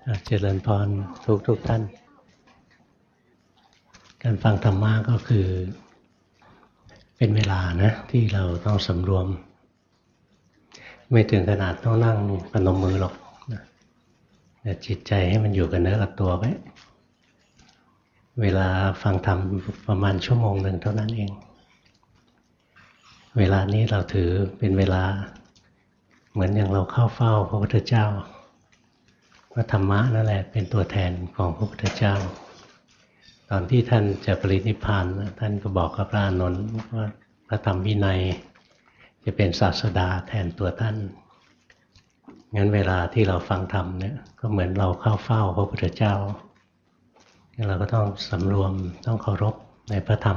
เจริญพรทุกท่านการฟังธรรมะก็คือเป็นเวลานะที่เราต้องสำรวมไม่ถึงขนาดต้องนั่งพนมมือหรอกแต่จิตใจให้มันอยู่กับเนื้อกับตัวไว้เวลาฟังธรรมประมาณชั่วโมงหนึ่งเท่านั้นเองเวลานี้เราถือเป็นเวลาเหมือนอย่างเราเข้าเฝ้าพระพุทธเจ้าพระธรรมะนั่นแหละเป็นตัวแทนของพระพุทธเจ้าตอนที่ท่านจะปรินิพพานท่านก็บอกกับพระอานนท์ว่าพระธรรมวินัยจะเป็นศาสดาแทนตัวท่านงั้นเวลาที่เราฟังธรรมเนี่ยก็เหมือนเราเข้าเฝ้าพระพุทธเจ้าเราก็ต้องสำรวมต้องเคารพในพระธรรม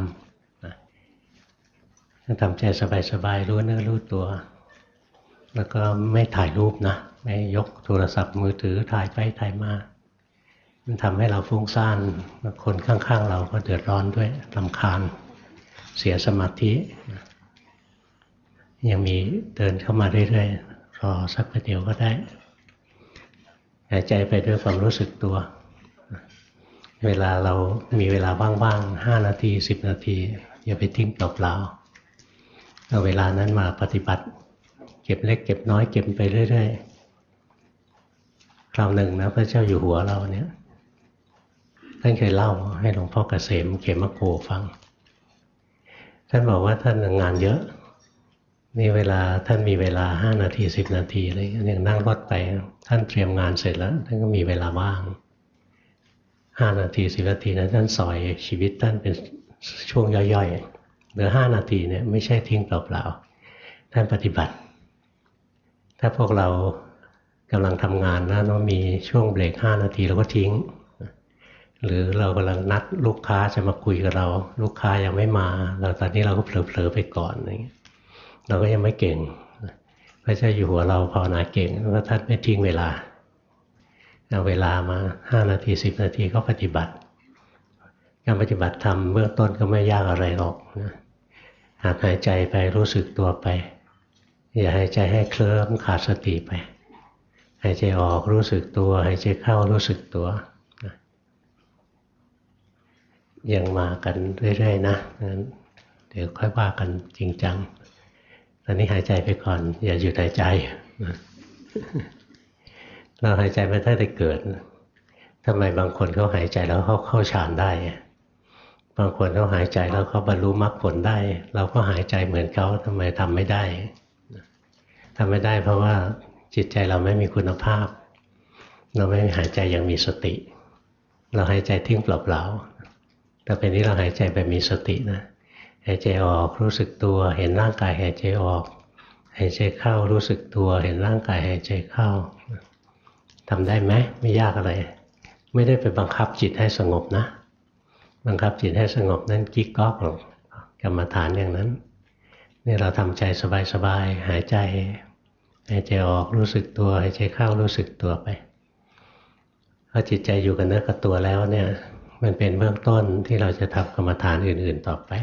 ทำใจสบายๆรู้เนื้อรู้ตัวแล้วก็ไม่ถ่ายรูปนะไม่ยกโทรศัพท์มือถือถ่ายไปถ่ายมามันทำให้เราฟุ้งซ่านคนข้างๆเราก็เดือดร้อนด้วยรำคาญเสียสมาธิยังมีเดินเข้ามาเรื่อยๆรอสักประเดี๋ยวก็ได้หายใจไปด้วยความรู้สึกตัวเวลาเรามีเวลาว่างๆ5 นาที10 นาทีอย่าไปทิ้งเปล่าๆเอาเวลานั้นมาปฏิบัติเก็บเล็กเก็บน้อยเก็บไปเรื่อยๆคราวหนึ่งนะพระเจ้าอยู่หัวเราเนี่ยท่านเคยเล่าให้หลวงพ่อเกษมเขมโกฟังท่านบอกว่าท่านงานเยอะนี่เวลาท่านมีเวลา5 นาที10 นาทีอะไรอย่างนั่งรถไปท่านเตรียมงานเสร็จแล้วท่านก็มีเวลาว่าง5 นาที10 นาทีนะท่านสอยชีวิตท่านเป็นช่วงย่อยๆเหลือ5 นาทีเนี่ยไม่ใช่ทิ้งเปล่าๆท่านปฏิบัติถ้าพวกเรากำลังทำงานนะต้องมีช่วงเบรก5 นาทีแล้วก็ทิ้งหรือเรากำลังนัดลูกค้าจะมาคุยกับเราลูกค้ายังไม่มาเราตอนนี้เราก็เผลอๆไปก่อนอย่างเงี้ยเราก็ยังไม่เก่งพระเจ้าอยู่หัวเราภาวนาเก่งเพราะท่านไม่ทิ้งเวลาเอาเวลามา5 นาที10 นาทีก็ปฏิบัติการปฏิบัติธรรมเบื้องต้นก็ไม่ยากอะไรหรอกนะหากหายใจไปรู้สึกตัวไปอย่าหายใจให้เคลิ้มขาดสติไปหายใจออกรู้สึกตัวหายใจเข้ารู้สึกตัวยังมากันเรื่อยๆนะงั้นเดี๋ยวค่อยว่ากันจริงจังตอนนี้หายใจไปก่อนอย่าหยุดหายใจเราหายใจมาตั้งแต่เกิดทำไมบางคนเขาหายใจแล้วเขาเข้าฌานได้บางคนเขาหายใจแล้วเขาบรรลุมรรคผลได้เราก็หายใจเหมือนเขาทำไมทำไม่ได้ทำไม่ได้เพราะว่าจิตใจเราไม่มีคุณภาพเราไม่หายใจอย่างมีสติเราหายใจทิ้งเปล่าๆแต่เป็นนี้เราหายใจแบบมีสตินะหายใจออกรู้สึกตัวเห็นร่างกายหายใจออกหายใจเข้ารู้สึกตัวเห็นร่างกายหายใจเข้าทำได้ไหมไม่ยากอะไรไม่ได้ไปบังคับจิตให้สงบนะบังคับจิตให้สงบนั่นกิ๊กก๊อกหรอกกรรมฐานอย่างนั้นนี่เราทำใจสบายๆหายใจออกรู้สึกตัวหายใจเข้ารู้สึกตัวไปพอจิตใจอยู่กับเนื้อกับตัวแล้วเนี่ยมันเป็นเบื้องต้นที่เราจะทำกรรมฐานอื่นๆต่อไป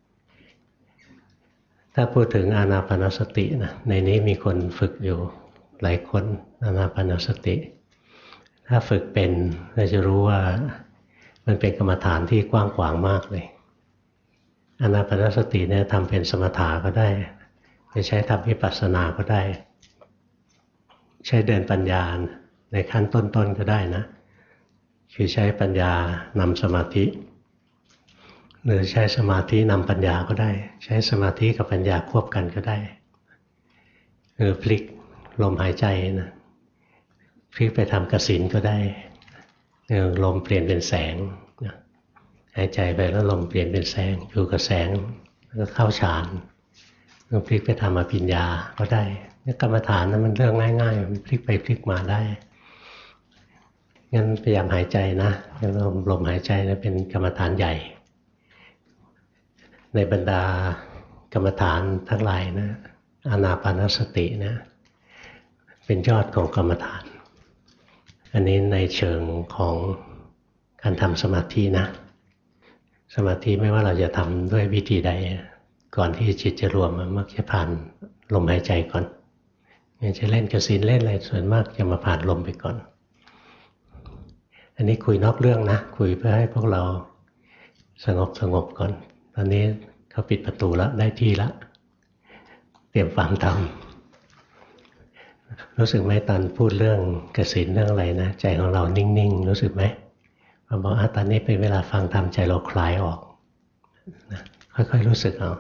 ถ้าพูดถึงอานาปานสตินะในนี้มีคนฝึกอยู่หลายคนอานาปานสติถ้าฝึกเป็นเราจะรู้ว่ามันเป็นกรรมฐานที่กว้างขวางมากเลยอานาปานสติเนี่ยทำเป็นสมถะก็ได้จะใช้ทำวิปัสสนาก็ได้ใช้เดินปัญญาในขั้นต้นๆก็ได้นะคือใช้ปัญญานำสมาธิหรือใช้สมาธินำปัญญาก็ได้ใช้สมาธิกับปัญญาควบกันก็ได้หรือพลิกลมหายใจนะพลิกไปทำกสิณก็ได้ลมเปลี่ยนเป็นแสงหายใจไปแล้วลมเปลี่ยนเป็นแสงอยู่กับแสงแล้วก็เข้าฌานพลิกไปทำอภิญญาก็ได้กรรมฐานนั้นมันเรื่องง่ายๆมันพลิกไปพลิกมาได้งั้นพยายามหายใจนะลมหายใจนะเป็นกรรมฐานใหญ่ในบรรดากรรมฐานทั้งหลายนะอานาปานสตินะเป็นยอดของกรรมฐานอันนี้ในเชิงของการทำสมาธินะสมาธิไม่ว่าเราจะทำด้วยวิธีใดก่อนที่จิตจะรวมมักจะผ่านลมหายใจก่อนจะเล่นกสิณเล่นอะไรส่วนมากจะมาผ่านลมไปก่อนอันนี้คุยนอกเรื่องนะคุยเพื่อให้พวกเราสงบก่อนตอนนี้เขาปิดประตูแล้วได้ที่แล้วเตรียมฟังธรรมรู้สึกไหมตอนพูดเรื่องกสิณเรื่องอะไรนะใจของเรานิ่งๆรู้สึกไหมพอบอกตอนนี้เป็นเวลาฟังธรรมใจเราคลายออกนะค่อยๆรู้สึกเอา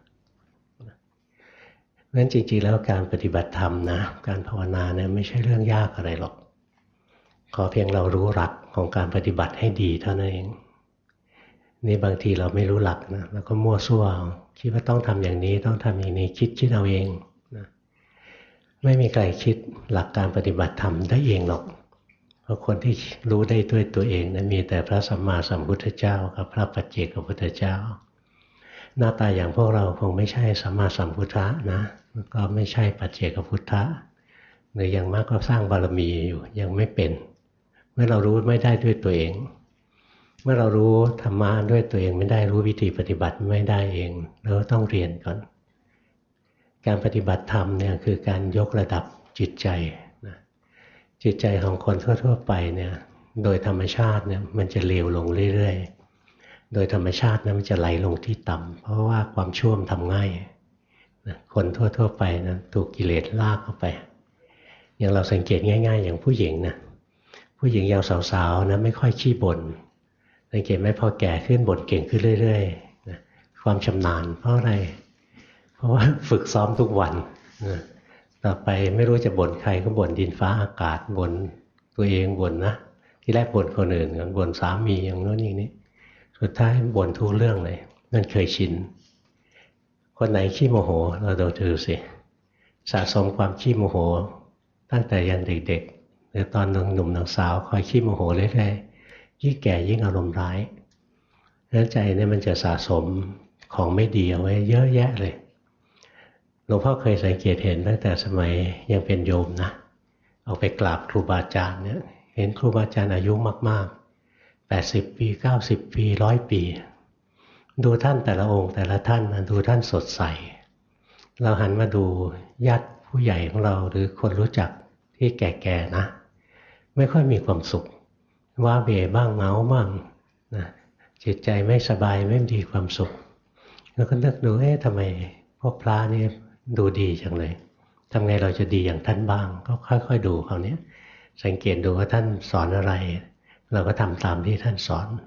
เพราะฉะนั้นจริงๆแล้วการปฏิบัติธรรมนะการภาวนาเนี่ยไม่ใช่เรื่องยากอะไรหรอกขอเพียงเรารู้หลักของการปฏิบัติให้ดีเท่านั้นเองนี่บางทีเราไม่รู้หลักนะเราก็มั่วซั่วคิดว่าต้องทำอย่างนี้ต้องทำอย่างนี้คิดเอาเองนะไม่มีใครคิดหลักการปฏิบัติธรรมได้เองหรอกเพราะคนที่รู้ได้ด้วยตัวเองนะมีแต่พระสัมมาสัมพุทธเจ้ากับพระปัจเจกพุทธเจ้าหน้าตาอย่างพวกเราคงไม่ใช่สัมมาสัมพุทธะนะก็ไม่ใช่ปัจเจกพุทธะหรืออย่างมากก็สร้างบารมีอยู่ยังไม่เป็นเมื่อเรารู้ไม่ได้ด้วยตัวเองเมื่อเรารู้ธรรมะด้วยตัวเองไม่ได้รู้วิธีปฏิบัติไม่ได้เองเราต้องเรียนก่อนการปฏิบัติธรรมเนี่ยคือการยกระดับจิตใจนะจิตใจของคนทั่วๆไปเนี่ยโดยธรรมชาติเนี่ยมันจะเลวลงเรื่อยๆโดยธรรมชาตินะมันจะไหลลงที่ต่ำเพราะว่าความชั่วทำง่ายนะคนทั่วๆไปนะถูกกิเลสลากเข้าไปอย่างเราสังเกตง่ายๆอย่างผู้หญิงนะผู้หญิงยังสาวๆนะไม่ค่อยขี้บ่นสังเกตไหมพอแก่ขึ้นบ่นเก่งขึ้นเรื่อยๆนะความชำนาญเพราะอะไรเพราะว่าฝึกซ้อมทุกวันนะต่อไปไม่รู้จะบ่นใครก็บ่นดินฟ้าอากาศบ่นตัวเองบ่นนะที่แรกบ่นคนอื่นก่อนบ่นสามีอย่างโน้นอย่างนี้สุดท้ายบ่นทุกเรื่องเลยนั่นเคยชินคนไหนขี้โมโหเราดูสิสะสมความขี้โมโหตั้งแต่ยังเด็กๆหรือตอนหนุ่มสาวคอยขี้โมโหเรื่อยๆยิ่งแก่ยิ่งอารมณ์ร้ายแล้วใจเนี่ยมันจะสะสมของไม่ดีเอาไว้เยอะแยะเลยหลวงพ่อเคยสังเกตเห็นตั้งแต่สมัยยังเป็นโยมนะเอาไปกราบครูบาอาจารย์เนี่ยเห็นครูบาอาจารย์อายุมากๆ80 ปี90 ปี100 ปีดูท่านแต่ละองค์แต่ละท่านดูท่านสดใสเราหันมาดูญาติผู้ใหญ่ของเราหรือคนรู้จักที่แก่ๆนะไม่ค่อยมีความสุขว่าเบบ้างเหงาบ้างนะจิตใจไม่สบายไม่มีความสุขแล้วก็นึกดูทำไมพวกพระนี่ดูดีจังเลยทำไงเราจะดีอย่างท่านบ้างก็ค่อยๆดูคราวนี้สังเกตดูว่าท่านสอนอะไรเราก็ทำตามที่ท่านสอน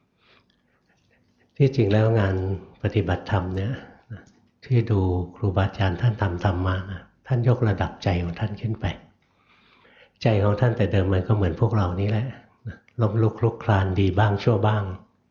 ที่จริงแล้วงานปฏิบัติธรรมเนี่ยที่ดูครูบาอาจารย์ท่านทำมานะท่านยกระดับใจของท่านขึ้นไปใจของท่านแต่เดิมมันก็เหมือนพวกเรานี่แหละล้มลุกคลุกคลานดีบ้างชั่วบ้าง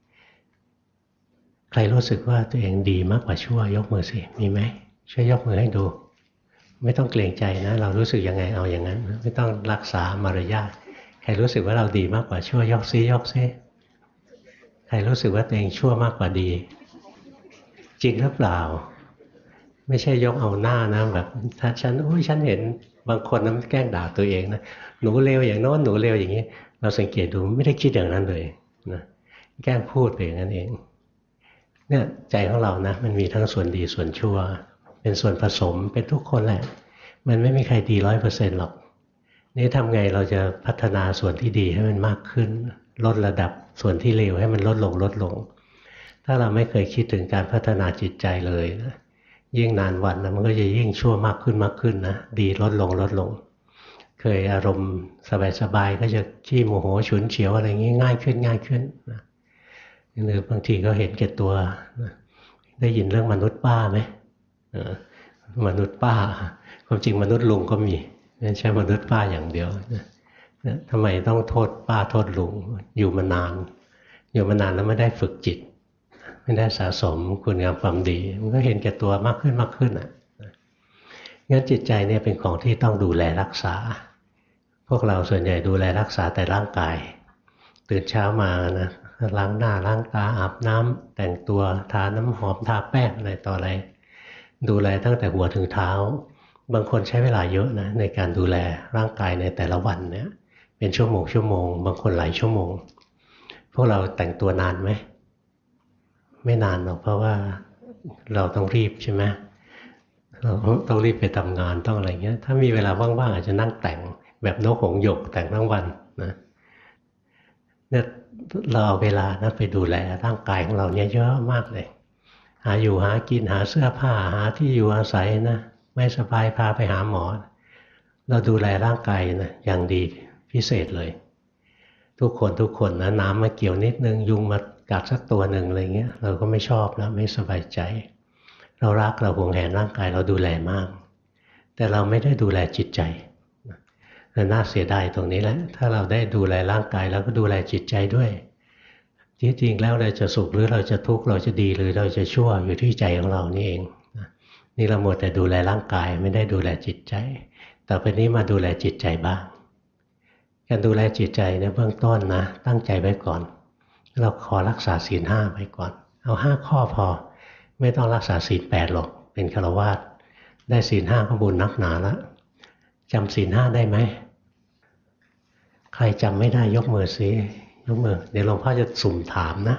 ใครรู้สึกว่าตัวเองดีมากกว่าชั่วยกมือสิมีไหมช่วยยกมือให้ดูไม่ต้องเกรงใจนะเรารู้สึกยังไงเอาอย่างนั้นไม่ต้องรักษามารยาทใครรู้สึกว่าเราดีมากกว่าชั่วยกซิใครรู้สึกว่าตัวเองชั่วมากกว่าดีจริงหรือเปล่าไม่ใช่ยกเอาหน้านะแบบถ้าฉันเห็นบางคนนั้นแกล้งด่าตัวเองนะหนูเลวอย่างโน้นหนูเลวอย่างนี้เราสังเกตดูไม่ได้คิดอย่างนั้นเลยนะแกล้งพูดไปอย่างนั้นเองเนี่ยใจของเรานะมันมีทั้งส่วนดีส่วนชั่วเป็นส่วนผสมเป็นทุกคนแหละมันไม่มีใครดี100%หรอกนี่ทำไงเราจะพัฒนาส่วนที่ดีให้มันมากขึ้นลดระดับส่วนที่เลวให้มันลดลงถ้าเราไม่เคยคิดถึงการพัฒนาจิตใจเลยนะยิ่งนานวันนะมันก็จะยิ่งชั่วมากขึ้นนะดีลดลงเคยอารมณ์สบายก็จะขี้โมโหฉุนเฉียวอะไรงี้ง่ายขึ้นนะหรือบางทีก็เห็นแก่ตัวนะได้ยินเรื่องมนุษย์ป้าไหมมนุษย์ป้าความจริงมนุษย์ลุงก็มีไม่ใช่มนุษย์ป้าอย่างเดียวนะทำไมต้องโทษป้าโทษลุงอยู่มานานแล้วไม่ได้ฝึกจิตไม่ได้สะสมคุณงามความดีมันก็เห็นแก่ตัวมากขึ้นอ่ะงั้นจิตใจเนี่ยเป็นของที่ต้องดูแลรักษาพวกเราส่วนใหญ่ดูแลรักษาแต่ร่างกายตื่นเช้ามานะล้างหน้าล้างตาอาบน้ำแต่งตัวทาน้ำหอมทาแป้งอะไรต่ออะไรดูแลตั้งแต่หัวถึงเท้าบางคนใช้เวลาเยอะนะในการดูแลร่างกายในแต่ละวันเนี่ยเป็นชั่วโมงบางคนหลายชั่วโมงพวกเราแต่งตัวนานไหมไม่นานหรอกเพราะว่าเราต้องรีบใช่ไหมเราต้องรีบไปทำงานต้องอะไรเงี้ยถ้ามีเวลาว่างๆอาจจะนั่งแต่งแบบนกหงส์หยกแต่งทั้งวันนะเนี่ยเราเอาเวลานะไปดูแลร่างกายของเราเนี่ยเยอะมากเลยหาอยู่หากินหาเสื้อผ้าหาที่อยู่อาศัยนะไม่สบายพาไปหาหมอเราดูแลร่างกายนะอย่างดีพิเศษเลยทุกคนนะน้ำมาเกี่ยวนิดนึงยุงมากัดสักตัวหนึ่งอะไรเงี้ยเราก็ไม่ชอบแล้วไม่สบายใจเรารักเราหวงแหนร่างกายเราดูแลมากแต่เราไม่ได้ดูแลจิตใจน่าเสียดายตรงนี้แหละถ้าเราได้ดูแลร่างกายแล้วก็ดูแลจิตใจด้วยที่จริงแล้วเราจะสุขหรือเราจะทุกข์เราจะดีหรือเราจะชั่วอยู่ที่ใจของเรานี่เองนี่เราหมดแต่ดูแลร่างกายไม่ได้ดูแลจิตใจต่อไปนี้มาดูแลจิตใจบ้างการดูแลจิตใจเนี่ยเบื้องต้นนะตั้งใจไว้ก่อนเราขอรักษาศีล5ไว้ก่อนเอา5ข้อพอไม่ต้องรักษาศีล8หรอกเป็นฆราวาสได้ศีล5ก็บุญนักหนาแล้วจำศีล5ได้ไหมใครจำไม่ได้ยกมือสิยกมือเดี๋ยวหลวงพ่อจะสุ่มถามนะ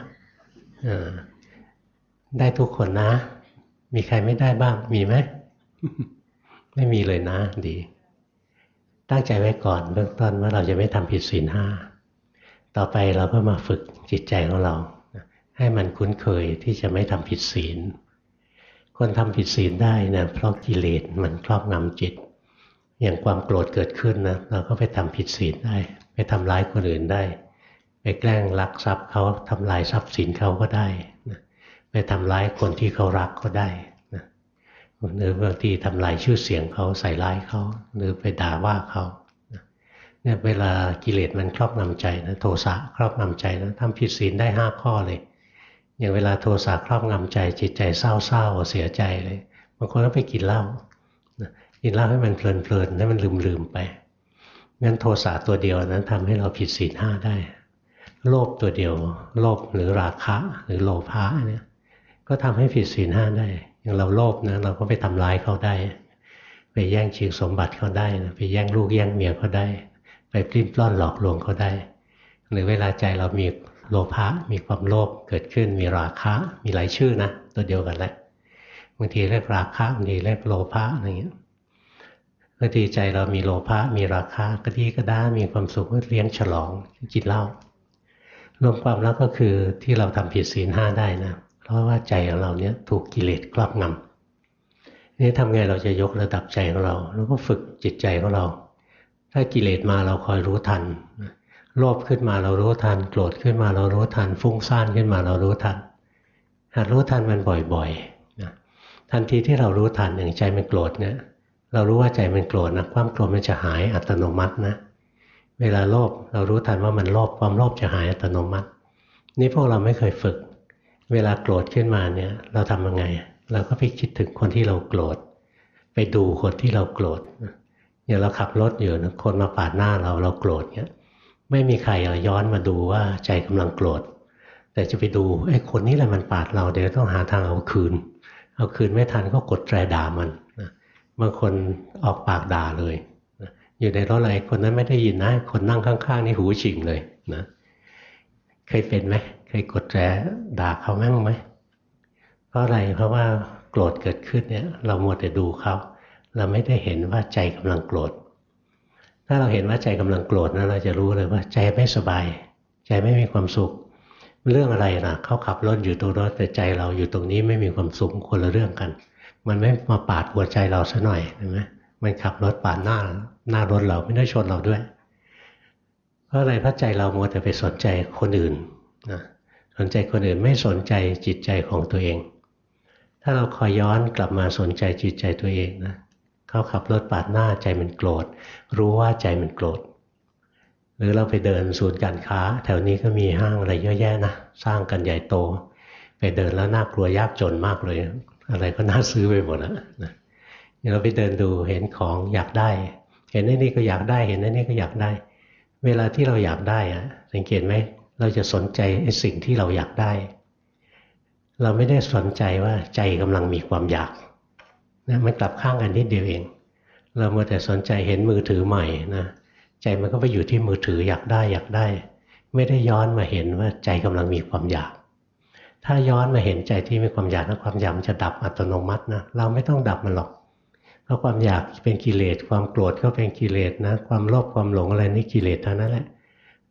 ได้ทุกคนนะมีใครไม่ได้บ้างมีไหม ไม่มีเลยนะดีตั้งใจไว้ก่อนเบื้องต้นว่าเราจะไม่ทำผิดศีล5ต่อไปเราก็มาฝึกจิตใจของเราให้มันคุ้นเคยที่จะไม่ทำผิดศีลคนทำผิดศีลได้นะเพราะกิเลสมันครอบงำจิตอย่างความโกรธเกิดขึ้นนะเราก็ไปทำผิดศีลได้ไปทำร้ายคนอื่นได้ไปแกล้งลักทรัพย์เขาทำลายทรัพย์สินเขาก็ได้นะไปทำร้ายคนที่เขารักก็ได้นะหรือบางทีทำลายชื่อเสียงเขาใส่ร้ายเขาหรือไปด่าว่าเขาเนี่ยเวลากิเลสมันครอบงำใจนะโทสะครอบงำใจนะทำผิดศีลได้5ข้อเลยอย่างเวลาโทสะครอบงำใจจิตใจเศร้าๆเสียใจเลยบางคนก็ไปกินเหล้ากินเหล้าให้มันเพลินๆให้มันลืมไปงั้นโทสะตัวเดียวนั้นทำให้เราผิดศีล5ได้โลภตัวเดียวโลภหรือราคะหรือโลภะเนี่ยก็ทำให้ผิดศีล5ได้อย่างเราโลภนะเราก็ไปทำร้ายเขาได้ไปแย่งชิงสมบัติเขาได้นะไปแย่งลูกแย่งเมียเขาได้ไปปลิ้นปล้อนหลอกลวงเขาได้หรือเวลาใจเรามีโลภะมีความโลภเกิดขึ้นมีราคะมีหลายชื่อนะตัวเดียวกันแหละบางทีเรียกราคะบางทีเรียกโลภะอะไรอย่างเงี้ยบางทีใจเรามีโลภะมีราคะกระดี้กระด้ามีความสุขเลี้ยงฉลองกินเหล้ารวมความแล้วก็คือที่เราทำผิดศีล5ได้นะเพราะว่าใจของเราเนี่ยถูกกิเลสครอบงำนี่ทำไงเราจะยกระดับใจของเราแล้วก็ฝึกจิตใจของเราถ้ากิเลสมาเราคอยรู้ทันโลภขึ้นมาเรารู้ทันโกรธขึ้นมาเรารู้ทันฟุ้งซ่านขึ้นมาเรารู้ทันหัดรู้ทันมันบ่อยๆนะทันทีที่เรารู้ทันอย่างใจมันโกรธเนี่ยเรารู้ว่าใจมันโกรธนะความโกรธมันจะหายอัตโนมัตินะเวลาโลภเรารู้ทันว่ามันโลภความโลภจะหายอัตโนมัตินี่พวกเราไม่เคยฝึกเวลาโกรธขึ้นมาเนี่ยเราทำยังไงเราก็ไปคิดถึงคนที่เราโกรธไปดูคนที่เราโกรธอย่างเราขับรถอยู่นะคนมาปาดหน้าเราโกรธเนี่ยไม่มีใครย้อนมาดูว่าใจกำลังโกรธแต่จะไปดูไอ้คนนี้แหละมันปาดเราเดี๋ยวต้องหาทางเอาคืนไม่ทันก็กดแตรด่ามันบางคนออกปากด่าเลยอยู่ในรถอะไรคนนั้นไม่ได้ยินนะคนนั่งข้างๆนี่หูฉิงเลยนะเคยเป็นไหมเคยกดแตรด่าเขามั่งไหมเพราะอะไรเพราะว่าโกรธเกิดขึ้นเนี่ยเรามัวแต่ดูเขาเราไม่ได้เห็นว่าใจกำลังโกรธถ้าเราเห็นว่าใจกำลังโกรธนะเราจะรู้เลยว่าใจไม่สบายใจไม่มีความสุขเรื่องอะไรนะเขาขับรถอยู่ตรงรถแต่ใจเราอยู่ตรงนี้ไม่มีความสุขคนละเรื่องกันมันไม่มาปาดหัวใจเราซะหน่อยเห็นไหมมันขับรถปาดหน้ารถเราไม่ได้ชนเราด้วยเพราะอะไรเพราะใจเรามัวแต่ไปสนใจคนอื่นนะสนใจคนอื่นไม่สนใจจิตใจของตัวเองถ้าเราคอยย้อนกลับมาสนใจจิตใจตัวเองนะเขาขับรถปาดหน้าใจมันโกรธรู้ว่าใจมันโกรธหรือเราไปเดินศูนย์การค้าแถวนี้ก็มีห้างอะไรเยอะแยะนะสร้างกันใหญ่โตไปเดินแล้วน่ากลัวยากจนมากเลยอะไรก็น่าซื้อไปหมดนะเราไปเดินดูเห็นของอยากได้เห็นไอ้นี่ก็อยากได้เห็นไอ้นี่ก็อยากได้เวลาที่เราอยากได้อะสังเกตไหมเราจะสนใจไอ้สิ่งที่เราอยากได้เราไม่ได้สนใจว่าใจกำลังมีความอยากนะมันกลับข้างกันนิดเดียวเองเรามัวแต่สนใจเห็นมือถือใหม่นะใจมันก็ไปอยู่ที่มือถืออยากได้ไม่ได้ย้อนมาเห็นว่าใจกำลังมีความอยากถ้าย้อนมาเห็นใจที่มีความอยากนะความอยากมันจะดับอัตโนมัตินะเราไม่ต้องดับมันหรอกเพราะความอยากเป็นกิเลสความโกรธก็เป็นกิเลสนะความโลภความหลงอะไรนี่กิเลสทั้งนั้นแหละ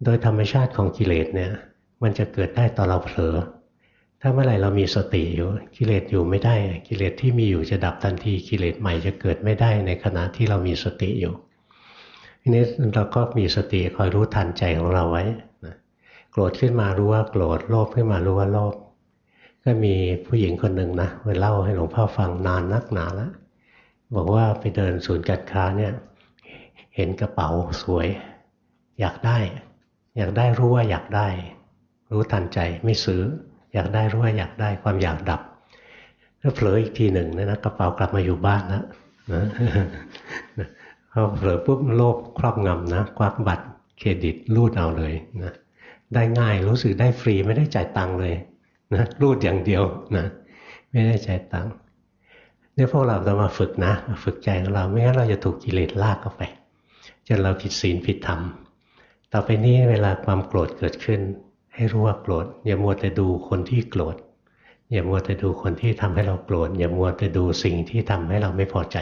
โดยธรรมชาติของกิเลสเนี่ยมันจะเกิดได้ตอนเราเผลอถ้าเมื่อไหร่เรามีสติอยู่กิเลสอยู่ไม่ได้กิเลสที่มีอยู่จะดับทันทีกิเลสใหม่จะเกิดไม่ได้ในขณะที่เรามีสติอยู่ทีนี้เราก็มีสติคอยรู้ทันใจของเราไว้โกรธขึ้นมารู้ว่าโกรธโลภขึ้นมารู้ว่าโลภก็มีผู้หญิงคนหนึ่งนะไปเล่าให้หลวงพ่อฟังนานนักหนาแล้วบอกว่าไปเดินศูนย์การค้าเนี่ยเห็นกระเป๋าสวยอยากได้รู้ว่าอยากได้รู้ทันใจไม่ซื้ออยากได้รู้ว่าอยากได้ความอยากดับถ้าเผลออีกทีหนึ่งนะกระเป๋ากลับมาอยู่บ้านแล้วนะพอเผลอปุ๊บโลภครอบงำนะควักบัตรเครดิตรูดเอาเลยนะได้ง่ายรู้สึกได้ฟรีไม่ได้จ่ายตังค์เลยนะรูดอย่างเดียวนะไม่ได้จ่ายตังค์เนี่ยพวกเราต้องมาฝึกนะฝึกใจของเราไม่งั้นเราจะถูกกิเลสลากเข้าไปจนเราผิดศีลผิดธรรมต่อไปนี้เวลาความโกรธเกิดขึ้นให้รู้ว่าโกรธอย่ามัวแต่ดูคนที่โกรธอย่ามัวแต่ดูคนที่ทำให้เราโกรธอย่ามัวแต่ดูสิ่งที่ทำให้เราไม่พอใจ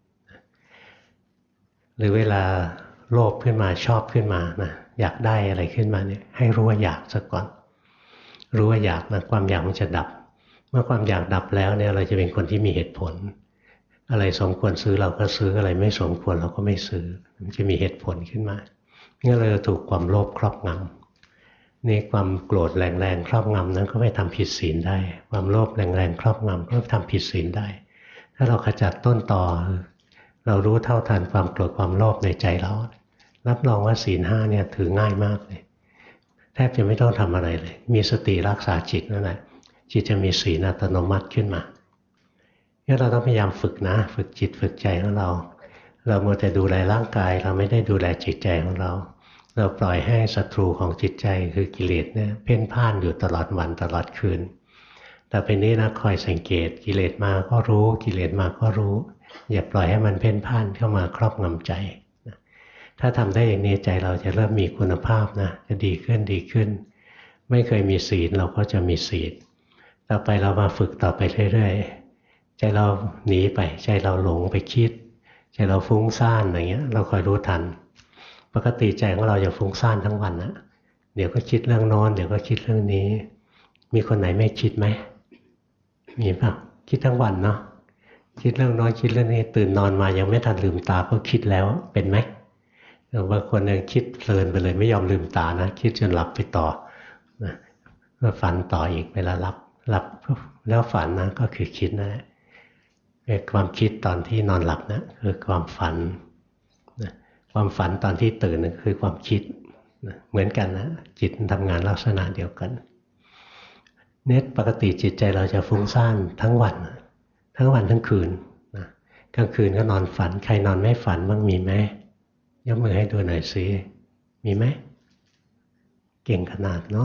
หรือเวลาโลภขึ้นมาชอบขึ้นมานะอยากได้อะไรขึ้นมาเนี่ยให้รู้ว่าอยากซะก่อนรู้ว่าอยากนะความอยากมันจะดับเมื่อความอยากดับแล้วเนี่ยเราจะเป็นคนที่มีเหตุผลอะไรสมควรซื้อเราก็ซื้ออะไรไม่สมควรเราก็ไม่ซื้อมันจะมีเหตุผลขึ้นมางั้นเราจะถูกความโลภครอบงำนี่ความโกรธแรงๆครอบงำนั้นก็ไปทำผิดศีลได้ความโลภแรงๆครอบงำก็ทำผิดศีลได้ถ้าเราขจัดต้นตอเรารู้เท่าทันความโกรธความโลภในใจเรารับรองว่าศีลห้าเนี่ยถือง่ายมากเลยแทบจะไม่ต้องทำอะไรเลยมีสติรักษาจิตนั่นแหละจิตจะมีศีลอัตโนมัติขึ้นมางั้นเราต้องพยายามฝึกนะฝึกจิตฝึกใจของเรามัวแต่ดูแลร่างกายเราไม่ได้ดูแลจิตใจของเราปล่อยให้ศัตรูของจิตใจคือกิเลสเนี่ยเพ่นพ่านอยู่ตลอดวันตลอดคืนแต่เป็นนี้นะคอยสังเกตกิเลสมาก็รู้กิเลสมาก็รู้อย่าปล่อยให้มันเพ่นพ่านเข้ามาครอบงำใจถ้าทำได้อย่างนี้ใจเราจะเริ่มมีคุณภาพนะจะดีขึ้นไม่เคยมีศีลเราก็จะมีศีลต่อไปเรามาฝึกต่อไปเรื่อยๆใจเราหนีไปใจเราหลงไปคิดใจเราฟุ้งซ่านอะไรเงี้ยเราคอยรู้ทันปกติใจของเราจะฟุ้งซ่านทั้งวันนะเดี๋ยวก็คิดเรื่องโน้นเดี๋ยวก็คิดเรื่องนี้มีคนไหนไม่คิดไหมมีป่ะคิดทั้งวันเนาะคิดเรื่องโน้นคิดเรื่องนี้ตื่นนอนมายังไม่ทันลืมตาก็คิดแล้วเป็นไหมบางคนยังคิดเพลินไปเลยไม่ยอมลืมตานะคิดจนหลับไปต่อนะก็ฝันต่ออีกเวลาหลับแล้วฝันนะก็คือคิดนะความคิดตอนที่นอนหลับนะคือความฝันความฝันตอนที่ตื่นนะคือความคิดเหมือนกันนะจิตทำงานลักษณะเดียวกันเนี่ยปกติจิตใจเราจะฟุ้งซ่านทั้งวันทั้งคืนนะกลางคืนก็นอนฝันใครนอนไม่ฝันบ้างมีไหมยกมือให้ดูหน่อยสิมีไหมเก่งขนาดเนาะ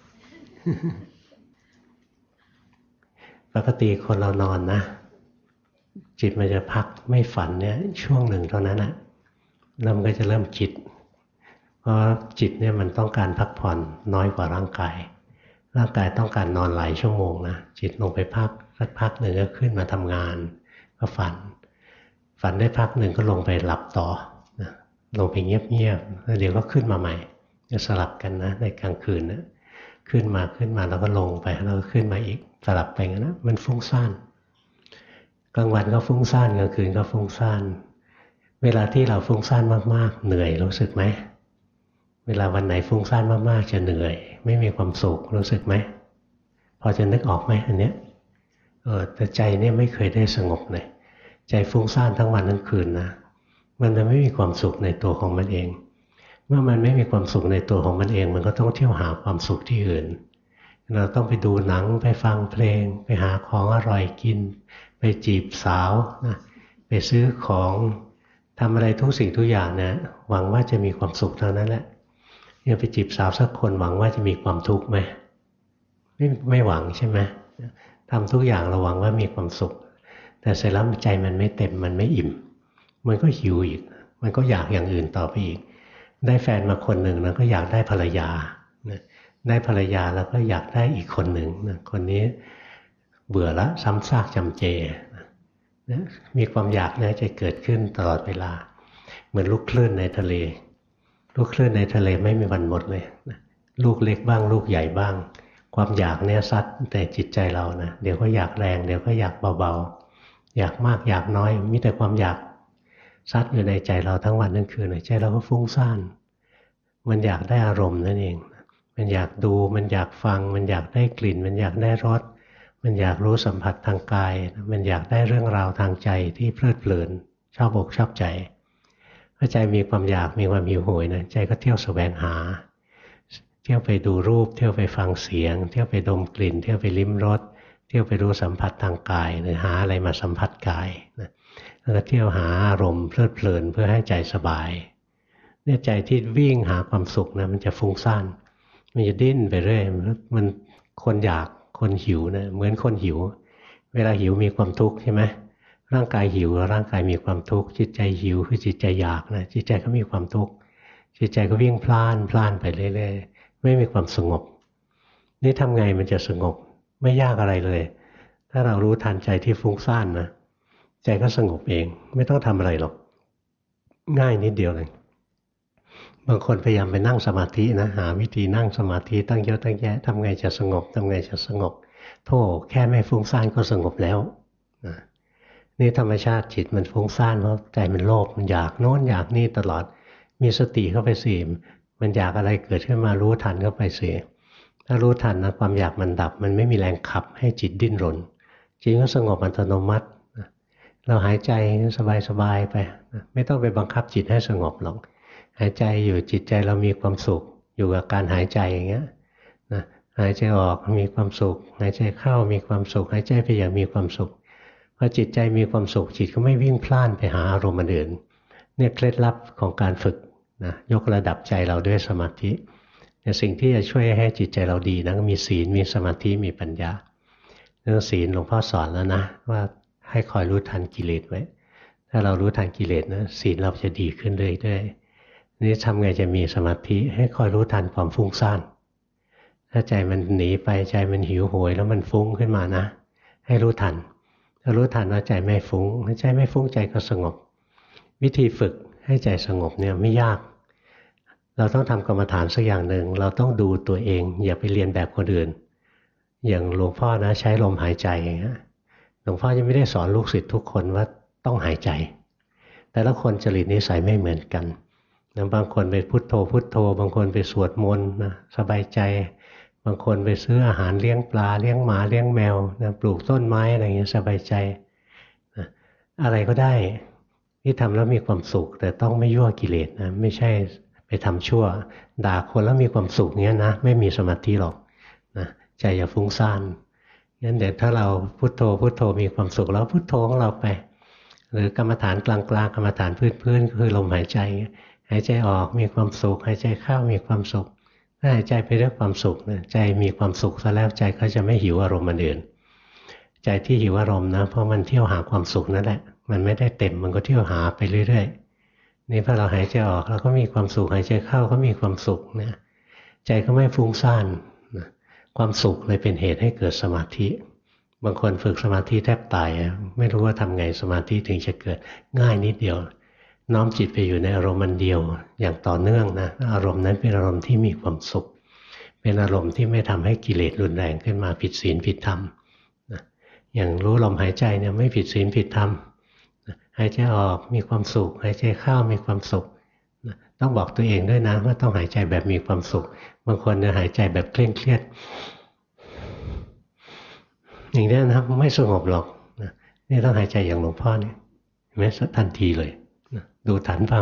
ปกติคนเรานอนนะจิตมันจะพักไม่ฝันเนี่ยช่วงหนึ่งเท่านั้นนะแล้วมันก็จะเริ่มคิดเพราะจิตเนี่ยมันต้องการพักผ่อนน้อยกว่าร่างกายต้องการนอนหลายชั่วโมงนะจิตลงไปพักสักพักหนึ่งก็ขึ้นมาทำงานก็ฝันได้พักหนึ่งก็ลงไปหลับต่อนะลงไปเงียบๆแล้วเดี๋ยวก็ขึ้นมาใหม่จะสลับกันนะในกลางคืนนะขึ้นมาแล้วก็ลงไปแล้วก็ขึ้นมาอีกสลับไปงั้นนะมันฟุ้งซ่านกลางวันก็ฟุ้งซ่านกลางคืนก็ฟุ้งซ่านเวลาที่เราฟุ้งซ่านมากๆเหนื่อยรู้สึกไหมเวลาวันไหนฟุ้งซ่านมากๆจะเหนื่อยไม่มีความสุขรู้สึกไหมพอจะนึกออกไหมอันเนี้ยแต่ใจเนี่ยไม่เคยได้สงบเลยใจฟุ้งซ่านทั้งวันทั้งคืนนะมันจะไม่มีความสุขในตัวของมันเองเมื่อมันไม่มีความสุขในตัวของมันเองมันก็ต้องเที่ยวหาความสุขที่อื่นเราต้องไปดูหนังไปฟังเพลงไปหาของอร่อยกินไปจีบสาวนะไปซื้อของทำอะไรทุกสิ่งทุกอย่างนะหวังว่าจะมีความสุขเท่านั้นแหละเนี่ยไปจีบสาวสักคนหวังว่าจะมีความทุกข์ไหมไม่หวังใช่ไหมทำทุกอย่างเราหวังว่ามีความสุขแต่เสร็จแล้วใจมันไม่เต็มมันไม่อิ่มมันก็หิวอีกมันก็อยากอย่างอื่นต่อไปอีกได้แฟนมาคนหนึ่งนะก็อยากได้ภรรยาได้ภรรยาแล้วก็อยากได้อีกคนหนึ่งคนนี้เบื่อละซ้ำซากจำเจมีความอยากเนี่ยจะเกิดขึ้นตลอดเวลาเหมือนลูกคลื่นในทะเลลูกคลื่นในทะเลไม่มีวันหมดเลยนะลูกเล็กบ้างลูกใหญ่บ้างความอยากเนี่ยซัดแต่จิตใจเรานะเดี๋ยวก็อยากแรงเดี๋ยวก็อยากเบาๆอยากมากอยากน้อยมีแต่ความอยากซัดอยู่ในใจเราทั้งวันทั้งคืนใจเราก็ฟุ้งซ่านมันอยากได้อารมณ์นั่นเองมันอยากดูมันอยากฟังมันอยากได้กลิ่นมันอยากได้รสมันอยากรู้สัมผัสทางกายมันอยากได้เรื่องราวทางใจที่เพลิดเพลินชอบอกชอบใจพอใจมีความอยากมีความหิวโหยนะใจก็เที่ยวแสวงหาเที่ยวไปดูรูปเที่ยวไปฟังเสียงเที่ยวไปดมกลิ่นเที่ยวไปลิ้มรสเที่ยวไปรู้สัมผัสทางกายหรือหาอะไรมาสัมผัสกายนะแล้วก็เที่ยวหาอารมณ์เพลิดเพลินเพื่อให้ใจสบายเนี่ยใจที่วิ่งหาความสุขนะมันจะฟุ้งซ่านมันจะดิ้นไปเรื่อยมันคนอยากคนหิวนะเหมือนคนหิวเวลาหิวมีความทุกข์ใช่ไหมร่างกายหิวร่างกายมีความทุกข์จิตใจหิวคือจิตใจอยากนะจิตใจก็มีความทุกข์จิตใจก็วิ่งพล่านพล่านไปเรื่อยๆไม่มีความสงบนี่ทำไงมันจะสงบไม่ยากอะไรเลยถ้าเรารู้ทันใจที่ฟุ้งซ่านนะใจก็สงบเองไม่ต้องทำอะไรหรอกง่ายนิดเดียวเลยบางคนพยายามไปนั่งสมาธินะหาวิธีนั่งสมาธิตั้งเยอะตั้งแยะทำไงจะสงบทำไงจะสงบโธ่แค่ไม่ฟุ้งซ่านก็สงบแล้วนะนี่ธรรมชาติจิตมันฟุ้งซ่านเพราะใจมันโลภมันอยากโน้นอยากนี่ตลอดมีสติเข้าไปสิมันอยากอะไรเกิดขึ้นมารู้ทันเข้าไปสิถ้ารู้ทันนะความอยากมันดับมันไม่มีแรงขับให้จิตดิ้นรนจิตก็สงบอัตโนมัติเราหายใจสบายๆไปไม่ต้องไปบังคับจิตให้สงบหรอกหายใจอยู่จิตใจเรามีความสุขอยู่กับการหายใจอย่างเงี้ยนะหายใจออกมีความสุขหายใจเข้ามีความสุขหายใจไปอย่างมีความสุขพอจิตใจมีความสุขจิตก็ไม่วิ่งพล่านไปหาอารมณ์อื่นเนี่ยเคล็ดลับของการฝึกนะยกระดับใจเราด้วยสมาธิเนี่ยสิ่งที่จะช่วยให้จิตใจเราดีนะก็มีศีลมีสมาธิมีปัญญาเรื่องศีลหลวงพ่อสอนแล้วนะว่าให้คอยรู้ทันกิเลสไว้ถ้าเรารู้ทันกิเลสนะศีลเราจะดีขึ้นเรื่อยๆนี่ทำไงจะมีสมาธิให้คอยรู้ทันความฟุ้งซ่านถ้าใจมันหนีไปใจมันหิวโหยแล้วมันฟุ้งขึ้นมานะให้รู้ทันถ้ารู้ทันว่าใจไม่ฟุ้งใจไม่ฟุ้งใจก็สงบวิธีฝึกให้ใจสงบเนี่ยไม่ยากเราต้องทำกรรมฐานสักอย่างหนึ่งเราต้องดูตัวเองอย่าไปเรียนแบบคนอื่นอย่างหลวงพ่อนะใช้ลมหายใจอย่างเงี้ยหลวงพ่อยังไม่ได้สอนลูกศิษย์ทุกคนว่าต้องหายใจแต่ละคนจริตนิสัยไม่เหมือนกันนะบางคนไปพุทโธพุทโธบางคนไปสวดมนต์นะสบายใจบางคนไปซื้ออาหารเลี้ยงปลาเลี้ยงหมาเลี้ยงแมวนะปลูกต้นไม้อะไรอย่างเงี้ยสบายใจนะอะไรก็ได้ที่ทำแล้วมีความสุขแต่ต้องไม่ยั่วกิเลสนะไม่ใช่ไปทำชั่วด่าคนแล้วมีความสุขเงี้ยนะไม่มีสมาธิหรอกนะใจอย่าฟุ้งซ่านงั้นเดี๋ยวถ้าเราพุทโธพุทโธมีความสุขแล้วพุทโธของเราไปหรือกรรมฐานกลางๆกรรมฐานพื้นๆคือลมหายใจหายใจออกมีความสุขหายใจเข้ามีความสุขถ้าหายใจไปด้วยความสุขนะใจมีความสุขซะแล้วใจก็จะไม่หิวอารมณ์อื่นใจที่หิวอารมณ์นะเพราะมันเที่ยวหาความสุขนั่นแหละมันไม่ได้เต็มมันก็เที่ยวหาไปเรื่อยๆนี่พอเราหายใจออกเราก็มีความสุขหายใจเข้าก็มีความสุขนะใจก็ไม่ฟุ้งซ่านนะความสุขเลยเป็นเหตุให้เกิดสมาธิบางคนฝึกสมาธิแทบตายไม่รู้ว่าทำไงสมาธิถึงจะเกิดง่ายนิดเดียวน้อมจิตไปอยู่ในอารมณ์มันเดียวอย่างต่อเนื่องนะอารมณ์นั้นเป็นอารมณ์ที่มีความสุขเป็นอารมณ์ที่ไม่ทำให้กิเลสรุนแรงขึ้นมาผิดศีลผิดธรรมนะอย่างรู้ลมหายใจเนี่ยไม่ผิดศีลผิดธรรมหายใจออกมีความสุขหายใจเข้ามีความสุขต้องบอกตัวเองด้วยนะว่าต้องหายใจแบบมีความสุขบางคนเนี่ยหายใจแบบเคร่งเครียดอย่างนี้นะไม่สงบหรอกนี่ต้องหายใจอย่างหลวงพ่อเนี่ยเห็นไหมทันทีเลยดูทันเปล่า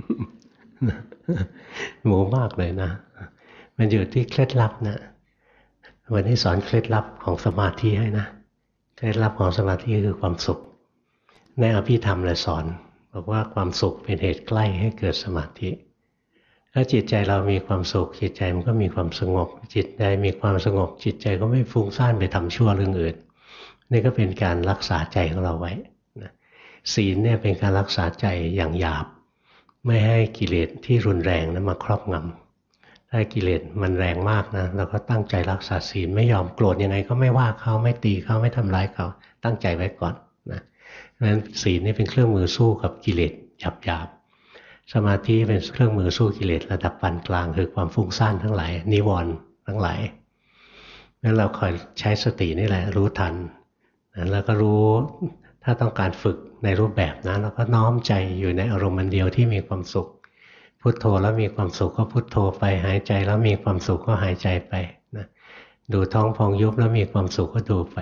หมูมากเลยนะมันอยู่ที่เคล็ดลับนะวันนี้สอนเคล็ดลับของสมาธิให้นะเคล็ดลับของสมาธิคือความสุขในอภิธรรมเลยสอนบอกว่าความสุขเป็นเหตุใกล้ให้เกิดสมาธิถ้าจิตใจเรามีความสุขจิตใจมันก็มีความสงบจิตใจมีความสงบจิตใจก็ไม่ฟุ้งซ่านไปทำชั่วเรื่องอื่นนี่ก็เป็นการรักษาใจของเราไว้ศีลเนี่ยเป็นการรักษาใจอย่างหยาบไม่ให้กิเลสที่รุนแรงนั้นมาครอบงำถ้ากิเลสมันแรงมากนะเราก็ตั้งใจรักษาศีลไม่ยอมโกรธยังไงก็ไม่ว่าเขาไม่ตีเขาไม่ทำร้ายเขาตั้งใจไว้ก่อนนะเพราะฉะนั้นศีลนี่เป็นเครื่องมือสู้กับกิเลสหยาบสมาธิเป็นเครื่องมือสู้กิเลสระดับปานกลางคือความฟุ้งซ่านทั้งหลายนิวรณ์ทั้งหลายนั้นเราคอยใช้สตินี่แหละรู้ทันแล้วก็รู้ถ้าต้องการฝึกในรูปแบบนะเราก็น้อมใจอยู่ในอารมณ์เดียวที่มีความสุขพุทโธแล้วมีความสุขก็พุทโธไปหายใจแล้วมีความสุขก็หายใจไปนะดูท้องพองยุบแล้วมีความสุขก็ดูไป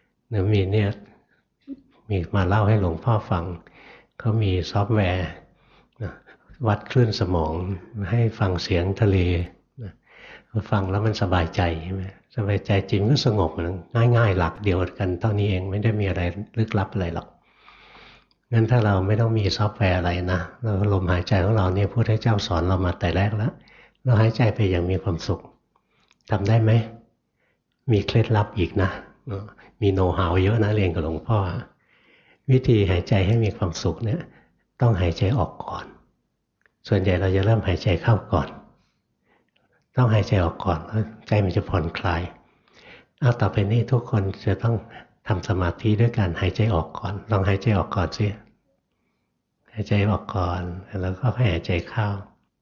มีมาเล่าให้หลวงพ่อฟังเขามีซอฟต์แวร์นะวัดคลื่นสมองให้ฟังเสียงทะเลนะฟังแล้วมันสบายใจใช่ไหมสบายใจจิตก็สงบง่ายๆหลักเดียวกันเท่านี้เองไม่ได้มีอะไรลึกลับอะไรหรอกงั้นถ้าเราไม่ต้องมีซอฟต์แวร์อะไรนะเราลมหายใจของเราเนี่ยพุทธเจ้าสอนเรามาแต่แรกแล้วเราหายใจไปอย่างมีความสุขทำได้ไหมมีเคล็ดลับอีกนะมีโน้ตฮาวเยอะนะเรียนกับหลวงพ่อวิธีหายใจให้มีความสุขเนี่ยต้องหายใจออกก่อนส่วนใหญ่เราจะเริ่มหายใจเข้าก่อนต้องหายใจออกก่อนแล้วใจมันจะผ่อนคลายเอาต่อไปนี้ทุกคนจะต้องทำสมาธิด้วยการหายใจออกก่อนลองหายใจออกก่อนสิหายใจออกก่อนแล้วก็ค่อยหายใจเข้า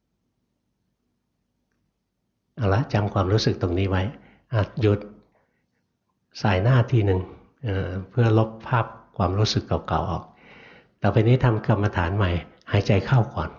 เอาละจำความรู้สึกตรงนี้ไว้หยุดสายหน้าทีหนึ่งเพื่อลบภาพความรู้สึกเก่าๆออกต่อไปนี้ทำกรรมฐานใหม่หายใจเข้าก่อน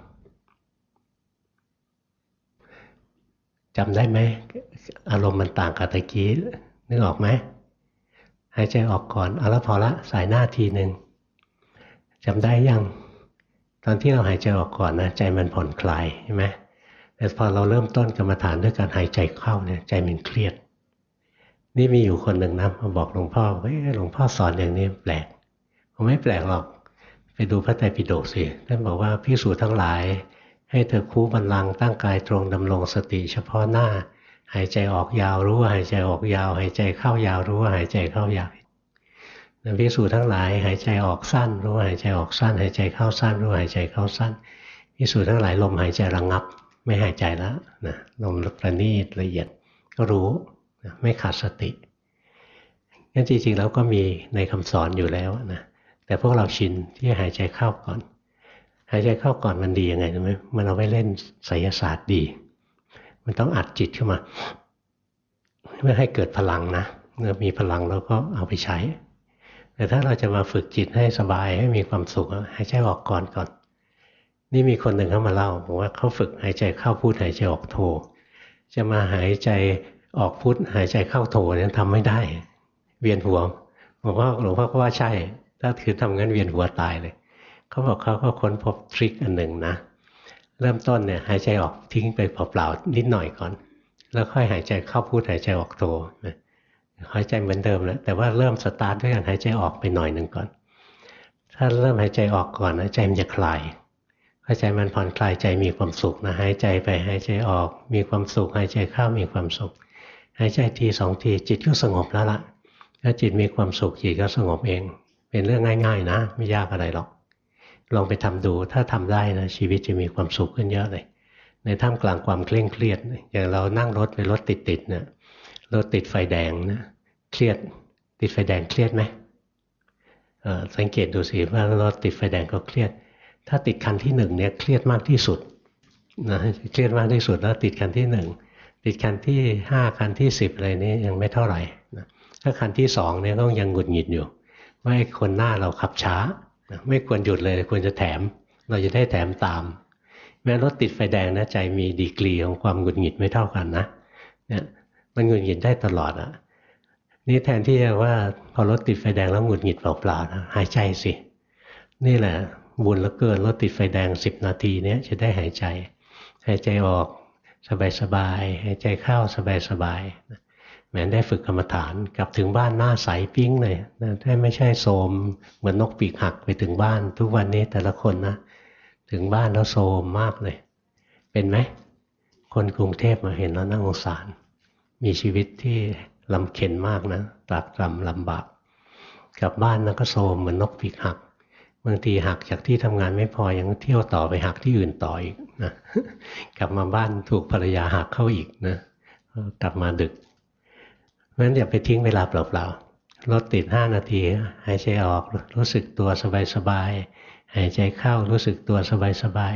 จำได้ไหมอารมณ์มันต่างกับตะกี้นึกออกไหมหายใจออกก่อนเอาละพอละสายหน้าทีหนึ่งจำได้ยังตอนที่เราหายใจออกก่อนนะใจมันผ่อนคลายใช่ไหมแต่พอเราเริ่มต้นกรรมฐานด้วยการหายใจเข้าเนี่ยใจมันเครียดนี่มีอยู่คนหนึ่งนะมาบอกหลวงพ่อว่าหลวงพ่อสอนอย่างนี้แปลกผมไม่แปลกหรอกไปดูพระไตรปิฎกสิท่านบอกว่าภิกษุทั้งหลายให้เธอคู่บัลลังก์ตั้งกายตรงดำรงสติเฉพาะหน้าหายใจออกยาวรู้ว่าหายใจออกยาวหายใจเข้ายาวรู้ว่าหายใจเข้ายาวภิกษุทั้งหลายหายใจออกสั้นรู้ว่าหายใจออกสั้นหายใจเข้าสั้นรู้ว่าหายใจเข้าสั้นภิกษุทั้งหลายลมหายใจระงับไม่หายใจแล้วนะลมประณีตละเอียดก็รู้ไม่ขาดสติงั้นจริงๆแล้วก็มีในคำสอนอยู่แล้วนะแต่พวกเราชินที่หายใจเข้าก่อนหายใจเข้าก่อนมันดียังไงรู้ไหมมันเอาไว้เล่นไสยศาสตร์ดีมันต้องอัดจิตขึ้นมาเพื่อให้เกิดพลังนะเมื่อมีพลังเราก็เอาไปใช้แต่ถ้าเราจะมาฝึกจิตให้สบายให้มีความสุขหายใจออกก่อนนี่มีคนหนึ่งเขามาเล่าบอกว่าเขาฝึกหายใจเข้าพุทหายใจออกโทจะมาหายใจออกพุทหายใจเข้าโทเนี่ยทำไม่ได้เวียนหัวบอกว่าหลวงพ่อก็ว่าใช่ถ้าคือทำงั้นเวียนหัวตายเลยเขาบอกเขาก็ค้นพบทริคอันหนึ่งนะเริ่มต้นเนี่ยหายใจออกทิ้งไปเปล่าๆนิดหน่อยก่อนแล้วค่อยหายใจเข้าพุทหายใจออกโทหายใจเหมือนเดิมแล้วแต่ว่าเริ่มสตาร์ทด้วยการหายใจออกไปหน่อยหนึ่งก่อนถ้าเริ่มหายใจออกก่อนนะใจมันจะคลายพอใจมันผ่อนคลายใจมีความสุขนะหายใจไปหายใจออกมีความสุขหายใจเข้ามีความสุขหายใจทีสองทีจิตก็สงบแล้วล่ะถ้าจิตมีความสุขจิตก็สงบเองเป็นเรื่องง่ายๆนะไม่ยากอะไรหรอกลองไปทำดูถ้าทำได้นะชีวิตจะมีความสุขขึ้นเยอะเลยในท่ามกลางความเคร่งเครียดอย่างเรานั่งรถไปรถติดๆเนี่ยรถติดไฟแดงนะเครียดติดไฟแดงเครียดไหมสังเกตดูสิว่ารถติดไฟแดงก็เครียดถ้าติดคันที่หนึ่งเนี่ยเครียดมากที่สุดนะเครียดมากที่สุดแล้วติดคันที่หนึ่งติดคันที่5คันที่10อะไรนี้ยังไม่เท่าไหร่นะถ้าคันที่2เนี่ยต้องยังหงุดหงิดอยู่ว่าไอ้คนหน้าเราขับช้านะไม่ควรหยุดเลยควรจะแถมเราจะได้แถมตามแม้รถติดไฟแดงนะใจมีดีกรีของความหงุดหงิดไม่เท่ากันนะเนี่ยมันหงุดหงิดได้ตลอดอ่ะนี่แทนที่จะว่าพอรถติดไฟแดงแล้วหงุดหงิดเปล่าๆนะหายใจสินี่แหละบุญเหลือเกินรถติดไฟแดง10นาทีเนี้ยจะได้หายใจออกสบายๆหายใจเข้าสบายๆแม้ได้ฝึกกรรมฐานกลับถึงบ้านหน้าใสปิ้งเลยนะถ้าไม่ใช่โทรมเหมือนนกปีกหักไปถึงบ้านทุกวันนี้แต่ละคนนะถึงบ้านแล้วโทรมมากเลยเป็นไหมคนกรุงเทพมาเห็นแล้วน่าสงสารมีชีวิตที่ลำเค็ญมากนะตรากตรำลำบากกลับบ้านแล้วก็โทรมเหมือนนกปีกหักบางทีหักจากที่ทำงานไม่พอยังเที่ยวต่อไปหักที่อื่นต่ออีกนะกลับมาบ้านถูกภรรยาหักเข้าอีกนะกลับมาดึกเพราะฉะนั้นอย่าไปทิ้งเวลาเปล่าๆรถติด5นาทีหายใจออกรู้สึกตัวสบายๆหายใจเข้ารู้สึกตัวสบาย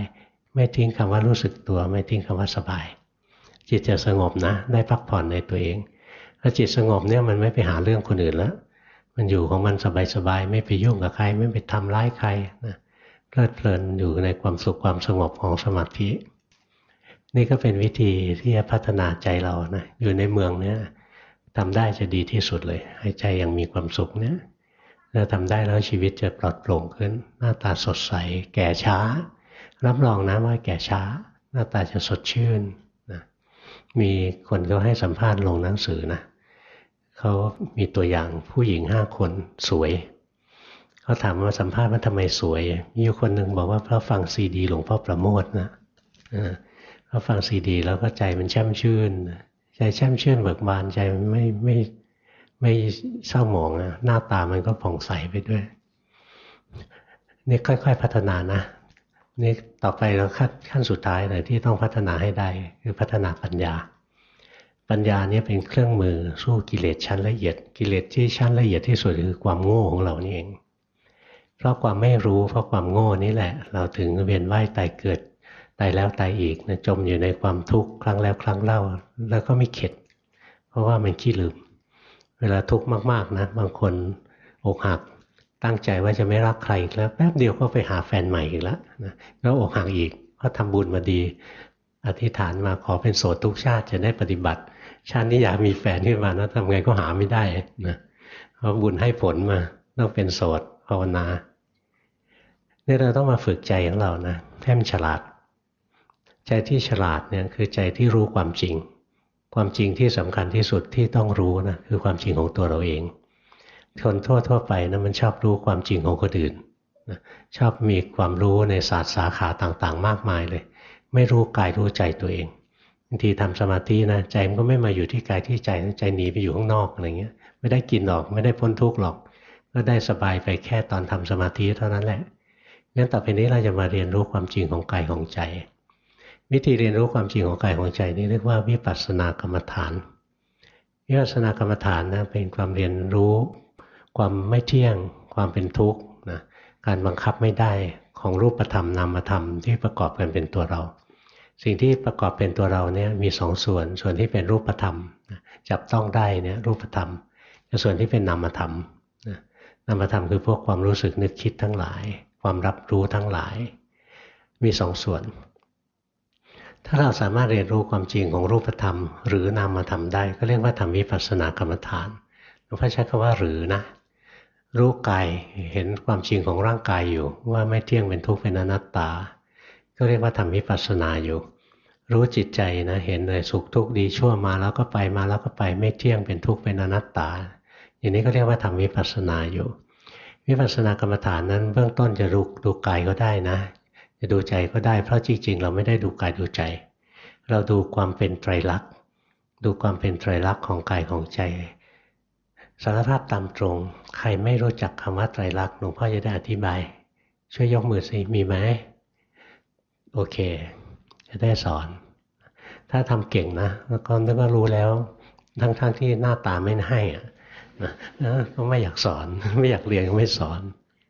ไม่ทิ้งคำว่ารู้สึกตัวไม่ทิ้งคำว่าสบายจิตจะสงบนะได้พักผ่อนในตัวเองถ้าจิตสงบเนี่ยมันไม่ไปหาเรื่องคนอื่นแล้วมันอยู่ของมันสบายๆไม่ไปยุ่งกับใครไม่ไปทำร้ายใครนะเพลิดเพลินอยู่ในความสุขความสงบของสมาธินี่ก็เป็นวิธีที่จะพัฒนาใจเรานะอยู่ในเมืองเนี่ยทำได้จะดีที่สุดเลยให้ใจยังมีความสุขเนี่ยถ้าทำได้แล้วชีวิตจะปลอดโปร่งขึ้นหน้าตาสดใสแก่ช้ารับรองนะว่าแก่ช้าหน้าตาจะสดชื่นนะมีคนเขาให้สัมภาษณ์ลงหนังสือนะเขามีตัวอย่างผู้หญิง5 คนสวยเขาถามว่าสัมภาษณ์ว่าทำไมสวยมีอยู่คนหนึ่งบอกว่าเพราะฟังซีดีหลวงพ่อประโมทนะพอฟังซีดีแล้วก็ใจมันแช่มชื่นใจแช่มชื่นเบิกบานใจมันไม่เศร้าหมองนะหน้าตามันก็ผ่องใสไปด้วยนี่ค่อยๆพัฒนานะนี่ต่อไปเราขั้นสุดท้ายเลยที่ต้องพัฒนาให้ได้คือพัฒนาปัญญาปัญญาเนี่ยเป็นเครื่องมือสู้กิเลสชั้นละเอียดกิเลสที่ชั้นละเอียดที่สุดคือความโง่ของเรานี่เองเพราะความไม่รู้เพราะความโง่นี่แหละเราถึงเวียนว่ายตายเกิดตายแล้วตายอีกนะจมอยู่ในความทุกข์ครั้งแล้วครั้งเล่าแล้วก็ไม่เข็ดเพราะว่ามันขี้ลืมเวลาทุกข์มากๆนะบางคนอกหักตั้งใจว่าจะไม่รักใครอีกแล้วแป๊บเดียวก็ไปหาแฟนใหม่อีกแล้วนะแล้วอกหักอีกเพราะทำบุญมาดีอธิษฐานมาขอเป็นโสดทุกชาติจะได้ปฏิบัติชาตินี้อยากมีแฟนขึ้นมานะทำไงก็หาไม่ได้นะเพราะบุญให้ผลมาต้องเป็นโสดภาวนาเนี่ยเราต้องมาฝึกใจของเรานะให้มันฉลาดใจที่ฉลาดเนี่ยคือใจที่รู้ความจริงความจริงที่สำคัญที่สุดที่ต้องรู้นะคือความจริงของตัวเราเองคนทั่วไปนะมันชอบรู้ความจริงของคนอื่นนะชอบมีความรู้ในศาสตร์สาขาต่างๆมากมายเลยไม่รู้กายรู้ใจตัวเองบางทีทำสมาธินะใจมันก็ไม่มาอยู่ที่กายที่ใจใจหนีไปอยู่ข้างนอกอะไรเงี้ยไม่ได้กินหรอกไม่ได้พ้นทุกข์หรอกก็ได้สบายไปแค่ตอนทำสมาธิเท่านั้นแหละงั้นต่อไปนี้เราจะมาเรียนรู้ความจริงของกายของใจวิธีเรียนรู้ความจริงของกายของใจนี่เรียกว่าวิปัสสนากรรมฐานวิปัสสนากรรมฐานนะเป็นความเรียนรู้ความไม่เที่ยงความเป็นทุกข์นะการบังคับไม่ได้ของรูปธรรมนามธรรมที่ประกอบกันเป็นตัวเราสิ่งที่ประกอบเป็นตัวเราเนี่ยมี2 ส่วนส่วนที่เป็นรูปธรรมจับต้องได้เนี่ยรูปธรรมกับส่วนที่เป็นนามธรรมนามธรรมคือพวกความรู้สึกนึกคิดทั้งหลายความรับรู้ทั้งหลายมี2 ส่วนถ้าเราสามารถเรียนรู้ความจริงของรูปธรรมหรือนามธรรมได้ก็เรียกว่าทำวิปัสสนากรรมฐานหลวงพ่อใช้คำว่าหรือนะรู้กายเห็นความจริงของร่างกายอยู่ว่าไม่เที่ยงเป็นทุกข์เป็นอนัตตาก็เรียกว่าทำวิปัสสนาอยู่รู้จิตใจนะเห็นเลยสุขทุกข์ดีชั่วมาแล้วก็ไปมาแล้วก็ไปไม่เที่ยงเป็นทุกข์เป็นอนัตตาอย่างนี้ก็เรียกว่าทำวิปัสสนาอยู่วิปัสสนากรรมฐานนั้นเบื้องต้นจะดูกายก็ได้นะจะดูใจก็ได้เพราะจริงๆเราไม่ได้ดูกายดูใจเราดูความเป็นไตรลักษณ์ดูความเป็นไตรลักษณ์ของกายของใจสารภาพตามตรงใครไม่รู้จักคำว่าไตรลักษณ์หลวงพ่อจะได้อธิบายช่วยยกมือสิมีไหมโอเคจะได้สอนถ้าทำเก่งนะแล้วก็รู้แล้วทั้งที่หน้าตาไม่ให้ก็ไม่อยากสอนไม่อยากเรียนก็ไม่สอน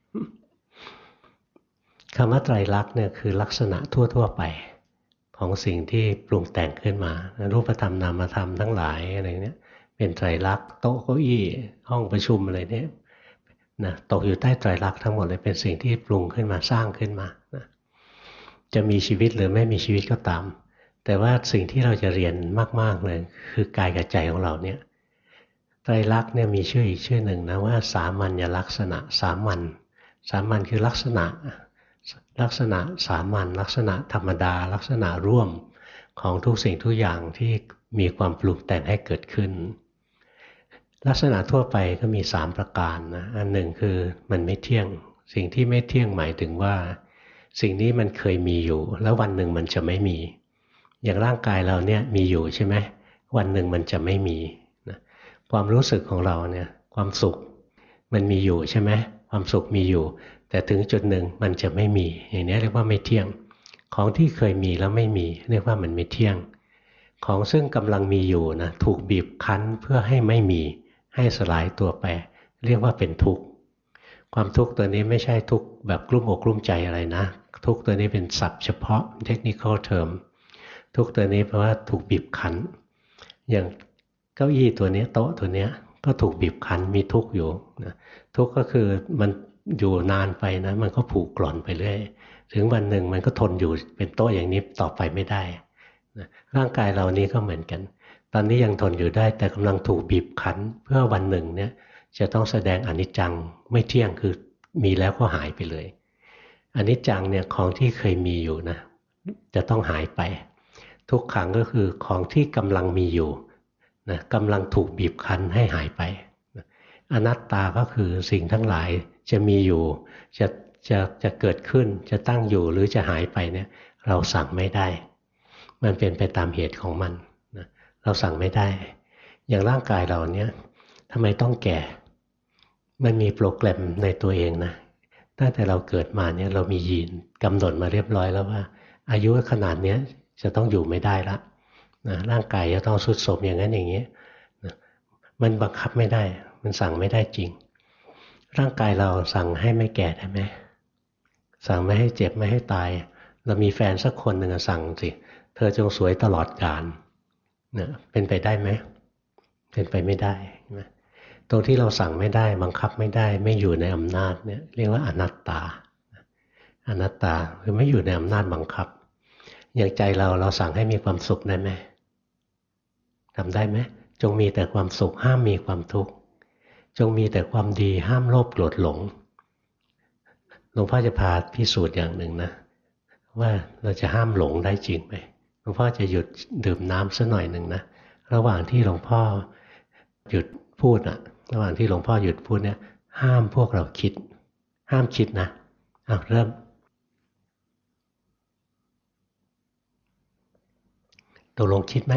คำว่าไตรลักษณ์เนี่ยคือลักษณะทั่วไปของสิ่งที่ปรุงแต่งขึ้นมารูปธรรมนามธรรมทั้งหลายอะไรเนี้ยเป็นไตรลักษณ์โต๊ะเก้าอี้ห้องประชุมอะไรเนี่ยนะตกอยู่ใต้ไตรลักษณ์ทั้งหมดเลยเป็นสิ่งที่ปรุงขึ้นมาสร้างขึ้นมานะจะมีชีวิตหรือไม่มีชีวิตก็ตามแต่ว่าสิ่งที่เราจะเรียนมากๆเลยคือกายกับใจของเราเนี่ยไตรลักษณ์เนี่ยมีชื่ออีกชื่อหนึ่งนะว่าสามัญลักษณะสามัญคือลักษณะสามัญลักษณะธรรมดาลักษณะร่วมของทุกสิ่งทุกอย่างที่มีความปรุงแต่งให้เกิดขึ้นลักษณะทั่วไปก็มี3 ประการนะอันหนึ่งคือมันไม่เที่ยงสิ่งที่ไม่เที่ยงหมายถึงว่าสิ่งนี้มันเคยมีอยู่แล้ววันหนึ่งมันจะไม่มีอย่างร่างกายเราเนี่ยมีอยู่ใช่ไหมวันหนึ่งมันจะไม่มีนะความรู้สึกของเราเนี่ยความสุขมันมีอยู่ใช่ไหมความสุขมีอยู่แต่ถึงจุดหนึ่งมันจะไม่มีอย่างนี้เรียกว่าไม่เที่ยงของที่เคยมีแล้วไม่มีเรียกว่ามันไม่เที่ยงของซึ่งกำลังมีอยู่นะถูกบีบคั้นเพื่อให้ไม่มีให้สลายตัวไปเรียกว่าเป็นทุกข์ความทุกข์ตัวนี้ไม่ใช่ทุกข์แบบกลุ้มอกกลุ้มใจอะไรนะทุกข์ตัวนี้เป็นศัพท์เฉพาะ technical term ทุกข์ตัวนี้เพราะว่าถูกบีบคั้นอย่างเก้าอี้ตัวนี้โต๊ะตัวนี้ก็ถูกบีบคั้นมีทุกข์อยู่นะทุกข์ก็คือมันอยู่นานไปนะมันก็ผุกร่อนไปเรื่อยถึงวันหนึ่งมันก็ทนอยู่เป็นโต๊ะอย่างนี้ต่อไปไม่ได้นะร่างกายเรานี้ก็เหมือนกันตอนนี้ยังทนอยู่ได้แต่กำลังถูกบีบคั้นเพื่อวันหนึ่งเนี่ยจะต้องแสดงอนิจจังไม่เที่ยงคือมีแล้วก็หายไปเลยอนิจจังเนี่ยของที่เคยมีอยู่นะจะต้องหายไปทุกขังก็คือของที่กำลังมีอยู่นะกำลังถูกบีบคั้นให้หายไปนะอนัตตาก็คือสิ่งทั้งหลายจะมีอยู่จะเกิดขึ้นจะตั้งอยู่หรือจะหายไปเนี่ยเราสั่งไม่ได้มันเป็นไปตามเหตุของมันนะเราสั่งไม่ได้อย่างร่างกายเราเนี่ยทำไมต้องแก่มันมีโปรแกรมในตัวเองนะตั้งแต่เราเกิดมาเนี่ยเรามียีนกำหนดมาเรียบร้อยแล้วว่าอายุขนาดนี้จะต้องอยู่ไม่ได้ละนะร่างกายจะต้องทรุดโทรมอย่างนั้นอย่างนี้นะมันบังคับไม่ได้มันสั่งไม่ได้จริงร่างกายเราสั่งให้ไม่แก่ได้ไหมสั่งไม่ให้เจ็บไม่ให้ตายเรามีแฟนสักคนหนึ่งสั่งสิเธอจงสวยตลอดกาลเนี่ยเป็นไปได้ไหมเป็นไปไม่ได้นะตรงที่เราสั่งไม่ได้บังคับไม่ได้ไม่อยู่ในอำนาจเนี่ยเรียกว่าอนัตตาอนัตตาคือไม่อยู่ในอำนาจบังคับอย่างใจเราสั่งให้มีความสุขได้ไหมทำได้ไหมจงมีแต่ความสุขห้ามมีความทุกข์จงมีแต่ความดีห้ามโลภโกรธหลงหลวงพ่อจะพาพิสูจน์อย่างหนึ่งนะว่าเราจะห้ามหลงได้จริงไหมหลวงพ่อจะหยุดดื่มน้ำสักหน่อยหนึ่งนะระหว่างที่หลวงพ่อหยุดพูดอะระหว่างที่หลวงพ่อหยุดพูดเนี่ยห้ามพวกเราคิดห้ามคิดนะเริ่มตกลงคิดไหม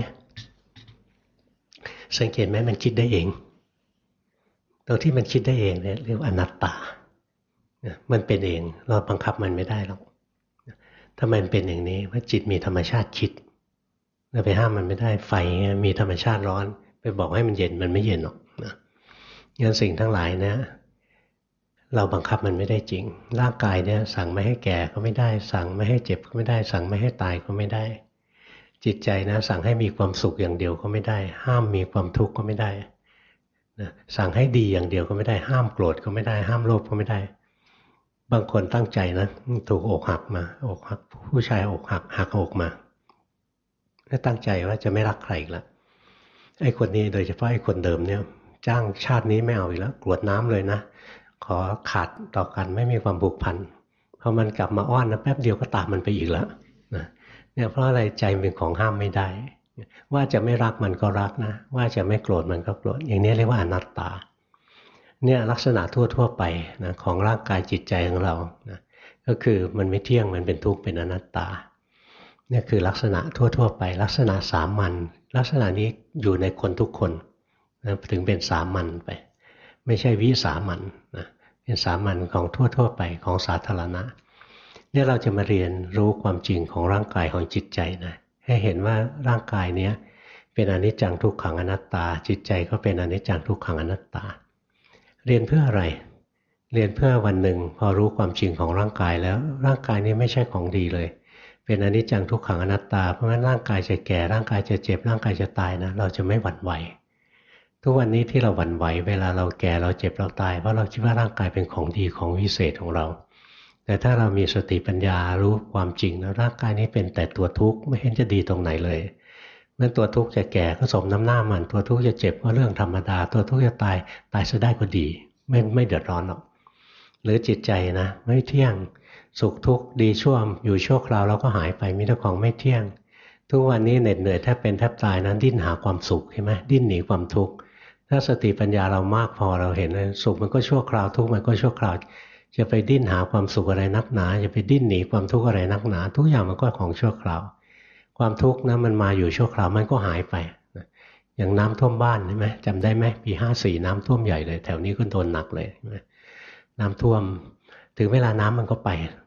สังเกตไหมมันคิดได้เองตัวที่มันคิดได้เองเนี่ยเรียกว่าอนัตตามันเป็นเองเราบังคับมันไม่ได้หรอกถ้ามันเป็นอย่างนี้ว่าจิตมีธรรมชาติคิดเราไปห้ามมันไม่ได้ไฟมีธรรมชาติร้อนไปบอกให้มันเย็นมันไม่เย็นหรอกนะงั้นสิ่งทั้งหลายนะเราบังคับมันไม่ได้จริงร่างกายเนี่ยสั่งไม่ให้แก่ก็ไม่ได้สั่งไม่ให้เจ็บก็ไม่ได้สั่งไม่ให้ตายก็ไม่ได้จิตใจนะสั่งให้มีความสุขอย่างเดียวก็ไม่ได้ห้ามมีความทุกข์ก็ไม่ได้นะสั่งให้ดีอย่างเดียวก็ไม่ได้ห้ามโกรธก็ไม่ได้ห้ามโลภก็ไม่ได้บางคนตั้งใจนะถูกอกหักมาอกหักผู้ชายอกหักหักอกมาแล้วตั้งใจว่าจะไม่รักใครอีกแล้วไอ้คนนี้โดยเฉพาะไอ้คนเดิมเนี่ยจ้างชาตินี้ไม่เอาอีกแล้วกรวดน้ำเลยนะขอขาดต่อกันไม่มีความผูกพันพอมันกลับมาอ้อนนะแป๊บเดียวก็ตามมันไปอีกแล้วนะเนี่ยเพราะอะไรใจเป็นของห้ามไม่ได้ว่าจะไม่รักมันก็รักนะว่าจะไม่โกรธมันก็โกรธอย่างนี้เรียกว่าอนัตตาเนี่ยลักษณะทั่วไปนะของร่างกายจิตใจของเรานะก็คือมันไม่เที่ยงมันเป็นทุกข์เป็นอนัตตาเนี่ยคือลักษณะทั่วไปลักษณะสามัญลักษณะนี้อยู่ในคนทุกคนนะถึงเป็นสามัญไปไม่ใช่วิสามัญนะเป็นสามัญของทั่วไปของสาธารณะเนี่ยเราจะมาเรียนรู้ความจริงของร่างกายของจิตใจนะให้เห็นว่าร่างกายเนี้ยเป็นอนิจจังทุกขังอนัตตาจิตใจก็เป็นอนิจจังทุกขังอนัตตาเรียนเพื่ออะไรเรียนเพื่อวันหนึ่งพอรู้ความจริงของร่างกายแล้วร่างกายนี้ไม่ใช่ของดีเลยเป็นอนิจจังทุกขังอนัตตาเพราะงั้นร่างกายจะแก่ร่างกายจะเจ็บร่างกายจะตายนะเราจะไม่หวั่นไหวทุกวันนี้ที่เราหวั่นไหวเวลาเราแก่เราเจ็บเราตายเพราะเราคิดว่าร่างกายเป็นของดีของวิเศษของเราแต่ถ้าเรามีสติปัญญารู้ความจริงแล้วร่างกายนี้เป็นแต่ตัวทุกข์ไม่เห็นจะดีตรงไหนเลยเมื่อตัวทุกข์จะแก่ก็สมน้ำหน้ามันตัวทุกข์จะเจ็บก็เรื่องธรรมดาตัวทุกข์จะตายซะได้ก็ดีไม่เดือดร้อนหรอกหรือจิตใจนะไม่เที่ยงสุขทุกข์ดีชั่วอยู่ชั่วคราวแล้วก็หายไปมีแต่ของไม่เที่ยงทุกวันนี้เหน็ดเหนื่อยแทบเป็นแทบตายนั้นดิ้นหาความสุขใช่ไหมดิ้นหนีความทุกข์ถ้าสติปัญญาเรามากพอเราเห็นเลยสุขมันก็ชั่วคราวทุกข์มันก็ชั่วคราวจะไปดิ้นหาความสุขอะไรนักหนาจะไปดิ้นหนีความทุกข์อะไรนักหนาทุกอย่างมันก็ของชั่วคราวความทุกข์นะมันมาอยู่ชั่วคราวมันก็หายไปอย่างน้ำท่วมบ้านใช่ไหมจำได้ไหมปี54น้ำท่วมใหญ่เลยแถวนี้ก็โดนหนักเลยน้ำท่วมถึงเวลาน้ำมันก็ไป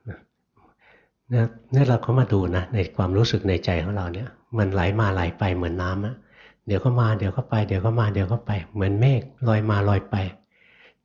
เนี่ยเราก็มาดูนะในความรู้สึกในใจของเราเนี่ยมันไหลมาไหลไปเหมือนน้ำอะเดี๋ยวก็มาเดี๋ยวก็ไปเดี๋ยวก็มาเดี๋ยวก็ไปเหมือนเมฆลอยมาลอยไป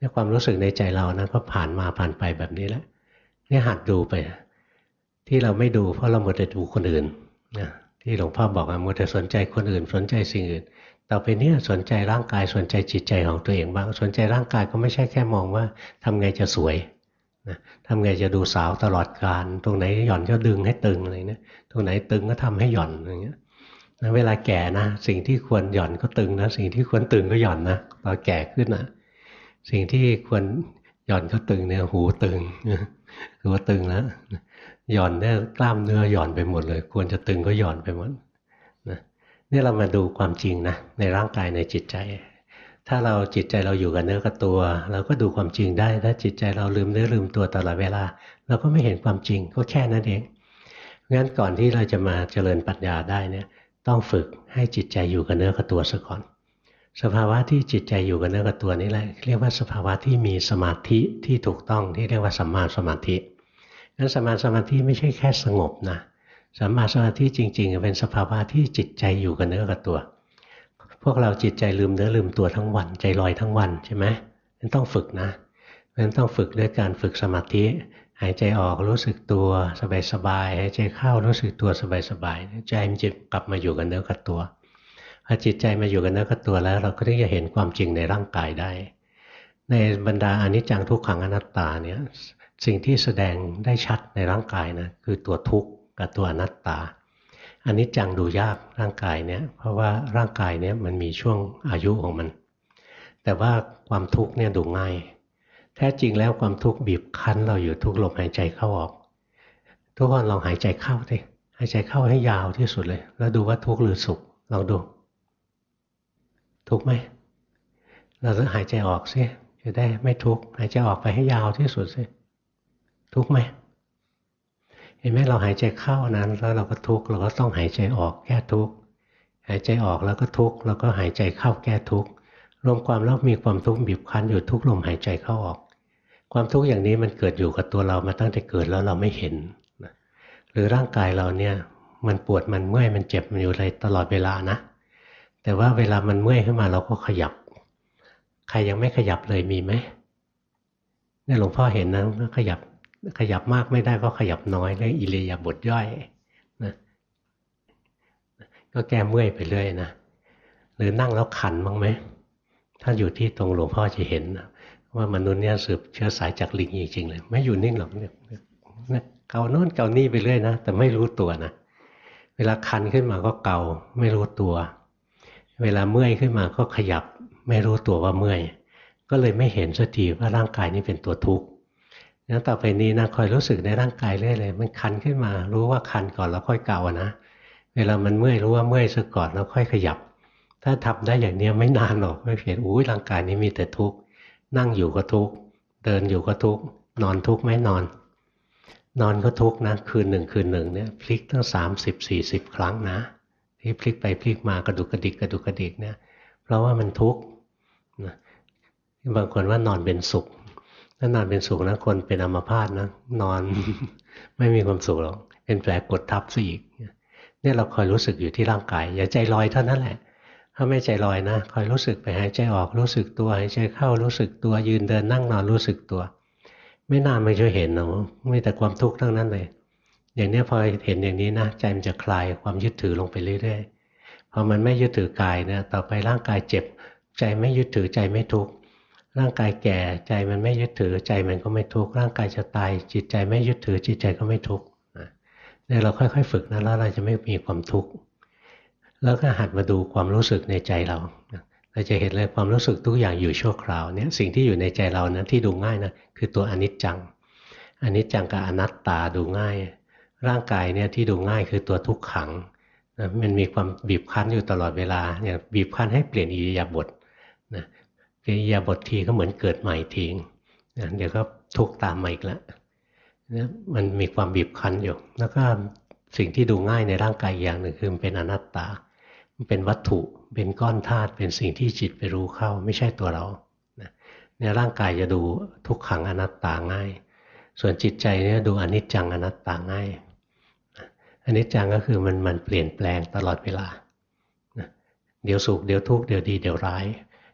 เนี่ยความรู้สึกในใจเรานะก็ผ่านมาผ่านไปแบบนี้แหละเนี่ยหัดดูไปที่เราไม่ดูเพราะเราหมดแต่ดูคนอื่นนะที่หลวงพ่อบอกว่าหมดแต่สนใจคนอื่นสนใจสิ่งอื่นต่อไปเนี่ยสนใจร่างกายสนใจจิตใจของตัวเองบ้างสนใจร่างกายก็ไม่ใช่แค่มองว่าทำไงจะสวยนะทำไงจะดูสาวตลอดกาลตรงไหนหย่อนก็ดึงให้ตึงอะไรเนี่ยตรงไหนตึงก็ทำให้หย่อนอย่างเงี้ยนะเวลาแก่นะสิ่งที่ควรหย่อนก็ตึงนะสิ่งที่ควรตึงก็หย่อนนะตอนแก่ขึ้นนะสิ่งที่ควรหย่อนก็ตึงเนี่ยหูตึงหูตึงแล้วหย่อนเนี่ยกล้ามเนื้อหย่อนไปหมดเลยควรจะตึงก็หย่อนไปหมดนะนี่เรามาดูความจริงนะในร่างกายในจิตใจถ้าเราจิตใจเราอยู่กับเนื้อกับตัวเราก็ดูความจริงได้ถ้าจิตใจเราลืมเนื้อลืมตัวตลอดเวลาเราก็ไม่เห็นความจริงก็แค่นั้นเองงั้นก่อนที่เราจะมาเจริญปัญญาได้เนี่ยต้องฝึกให้จิตใจอยู่กับเนื้อกับตัวซะก่อนสภาวะที่จิตใจอยู่กับเนื้อกับตัวนี่แหละเรียกว่าสภาวะที่มีสมาธิที่ถูกต้องที่เรียกว่าสัมมาสมาธิงั้นสัมมาสมาธิไม่ใช่แค่สงบนะสัมมาสมาธิจริงๆเป็นสภาวะที่จิตใจอยู่กับเนื้อกับตัวพวกเราจิตใจลืมเนื้อลืมตัวทั้งวันใจลอยทั้งวันใช่ไหมงั้นต้องฝึกนะงั้นต้องฝึกด้วยการฝึกสมาธิหายใจออกรู้สึกตัวสบายๆหายใจเข้ารู้สึกตัวสบายๆใจมันจะกลับมาอยู่กับเนื้อกับตัวพอจิตใจมาอยู่กับเนื้อกับตัวแล้วเราก็จะเห็นความจริงในร่างกายได้ในบรรดาอนิจจังทุกขังอนัตตาเนี่ยสิ่งที่แสดงได้ชัดในร่างกายนะคือตัวทุกข์กับตัวอนัตตาอนิจจังดูยากร่างกายเนี่ยเพราะว่าร่างกายเนี่ยมันมีช่วงอายุของมันแต่ว่าความทุกข์เนี่ยดูง่ายแท้จริงแล้วความทุกข์บีบคั้นเราอยู่ทุกลมหายใจเข้าออกทุกคนลองหายใจเข้าดิหายใจเข้าให้ยาวที่สุดเลยแล้วดูว่าทุกข์หรือสุขลองดูทุกข์ไหมเราจะหายใจออกสิจะได้ไม่ทุกข์หายใจออกไปให้ยาวที่สุดสิทุกข์ไหมเห็นไหมเราหายใจเข้านั้นแล้วเราก็ทุกข์เราก็ต้องหายใจออกแก้ทุกข์หายใจออกแล้วก็ทุกข์แล้วก็หายใจเข้าแก้ทุกข์รวมความแล้วมีความทุกข์บีบคั้นอยู่ทุกลมหายใจเข้าออกความทุกข์อย่างนี้มันเกิดอยู่กับตัวเรามาตั้งแต่เกิดแล้วเราไม่เห็นหรือร่างกายเราเนี่ยมันปวดมันเมื่อยมันเจ็บมันอยู่อะไรตลอดเวลานะแต่ว่าเวลามันเมื่อยขึ้นมาเราก็ขยับใครยังไม่ขยับเลยมีไหมเนี่ยหลวงพ่อเห็นนะขยับมากไม่ได้ก็ขยับน้อยเรียกอิริยาบถย่อยนะก็แก้เมื่อยไปเรื่อยนะหรือนั่งแล้วขันบ้างไหมถ้าอยู่ที่ตรงหลวงพ่อจะเห็นว่ามนุษย์เนี่ยสืบเชื้อสายจากลิงจริงๆเลยไม่อยู่นิ่งหรอกเนี่ยเกาโน่นเกานี่ไปเรื่อยนะแต่ไม่รู้ตัวนะเวลาคันขึ้นมาก็เกาไม่รู้ตัวเวลาเมื่อยขึ้นมาก็ขยับไม่รู้ตัวว่าเมื่อยก็เลยไม่เห็นสักทีว่าร่างกายนี้เป็นตัวทุกข์งั้นต่อไปนี้นะคอยรู้สึกในร่างกายเรื่อยเลยมันคันขึ้นมารู้ว่าคันก่อนแล้วค่อยเกานะเวลามันเมื่อยรู้ว่าเมื่อยซะก่อนแล้วค่อยขยับถ้าทำได้อย่างนี้ไม่นานหรอกไม่เห็นอุ้ยร่างกายนี้มีแต่ทุกข์นั่งอยู่ก็ทุกข์เดินอยู่ก็ทุกข์นอนทุกข์ไหมนอนก็ทุกข์นะคืนหนึ่งเนี่ยพลิกตั้ง30-40 ครั้งนะที่พลิกไปพลิกมากระดุกกระดิกกระดุกกระดิกเนี่ยเพราะว่ามันทุกข์นะบางคนว่านอนเป็นสุขถ้านอนเป็นสุขนะคนเป็นอัมพาตนะนอน ไม่มีความสุขหรอกเป็นแผลกดทับซะอีกเนี่ยเราคอยรู้สึกอยู่ที่ร่างกายอย่าใจลอยเท่านั้นแหละถ้าไม่ใจลอยนะคอยรู้สึกไปหายใจออกรู้สึกตัวหายใจเข้ารู้สึกตัวยืนเดินนั่งนอนรู้สึกตัวไม่นานมันจะเห็นหรอกมีแต่ความทุกข์ทั้งนั้นเลยอย่างนี้พอเห็นอย่างนี้นะใจมันจะคลายความยึดถือลงไปเรื่อยๆพอมันไม่ยึดถือกายเนี่ยต่อไปร่างกายเจ็บใจไม่ยึดถือใจไม่ทุกข์ร่างกายแก่ใจมันไม่ยึดถือใจมันก็ไม่ทุกข์ร่างกายจะตายจิตใจไม่ยึดถือจิตใจก็ไม่ทุกข์เนี่ยเราค่อยๆฝึกนะแล้วเราจะไม่มีความทุกข์แล้วก็หัดมาดูความรู้สึกในใจเราเราจะเห็นเลยความรู้สึกทุกอย่างอยู่ชั่วคราวเนี่ยสิ่งที่อยู่ในใจเรานะที่ดูง่ายนะคือตัวอนิจจังกับอนัตตาดูง่ายร่างกายเนี่ยที่ดูง่ายคือตัวทุกขังนะมันมีความบีบคั้นอยู่ตลอดเวลาเนี่ยบีบคั้นให้เปลี่ยนอิริยาบถนะอิริยาบถทีก็เหมือนเกิดใหม่ทีนะเดี๋ยวก็ทุกตามมาอีกแล้วนะมันมีความบีบคั้นอยู่แล้วก็สิ่งที่ดูง่ายในร่างกายอย่างหนึ่งคือมันเป็นอนัตตาเป็นวัตถุเป็นก้อนธาตุเป็นสิ่งที่จิตไปรู้เข้าไม่ใช่ตัวเราในร่างกายจะดูทุกขังอนัตตาง่ายส่วนจิตใจเนี่ยดูอนิจจังอนัตตาง่ายอนิจจังก็คือมันเปลี่ยนแปลงตลอดเวลาเดี๋ยวสุขเดี๋ยวทุกข์เดี๋ยวดีเดี๋ยวร้าย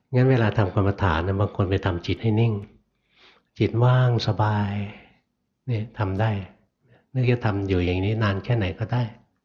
งั้นเวลาทำกรรมฐานนะบางคนไปทำจิตให้นิ่งจิตว่างสบายเนี่ยทำได้นึกจะทำอยู่อย่างนี้นานแค่ไหนก็ได้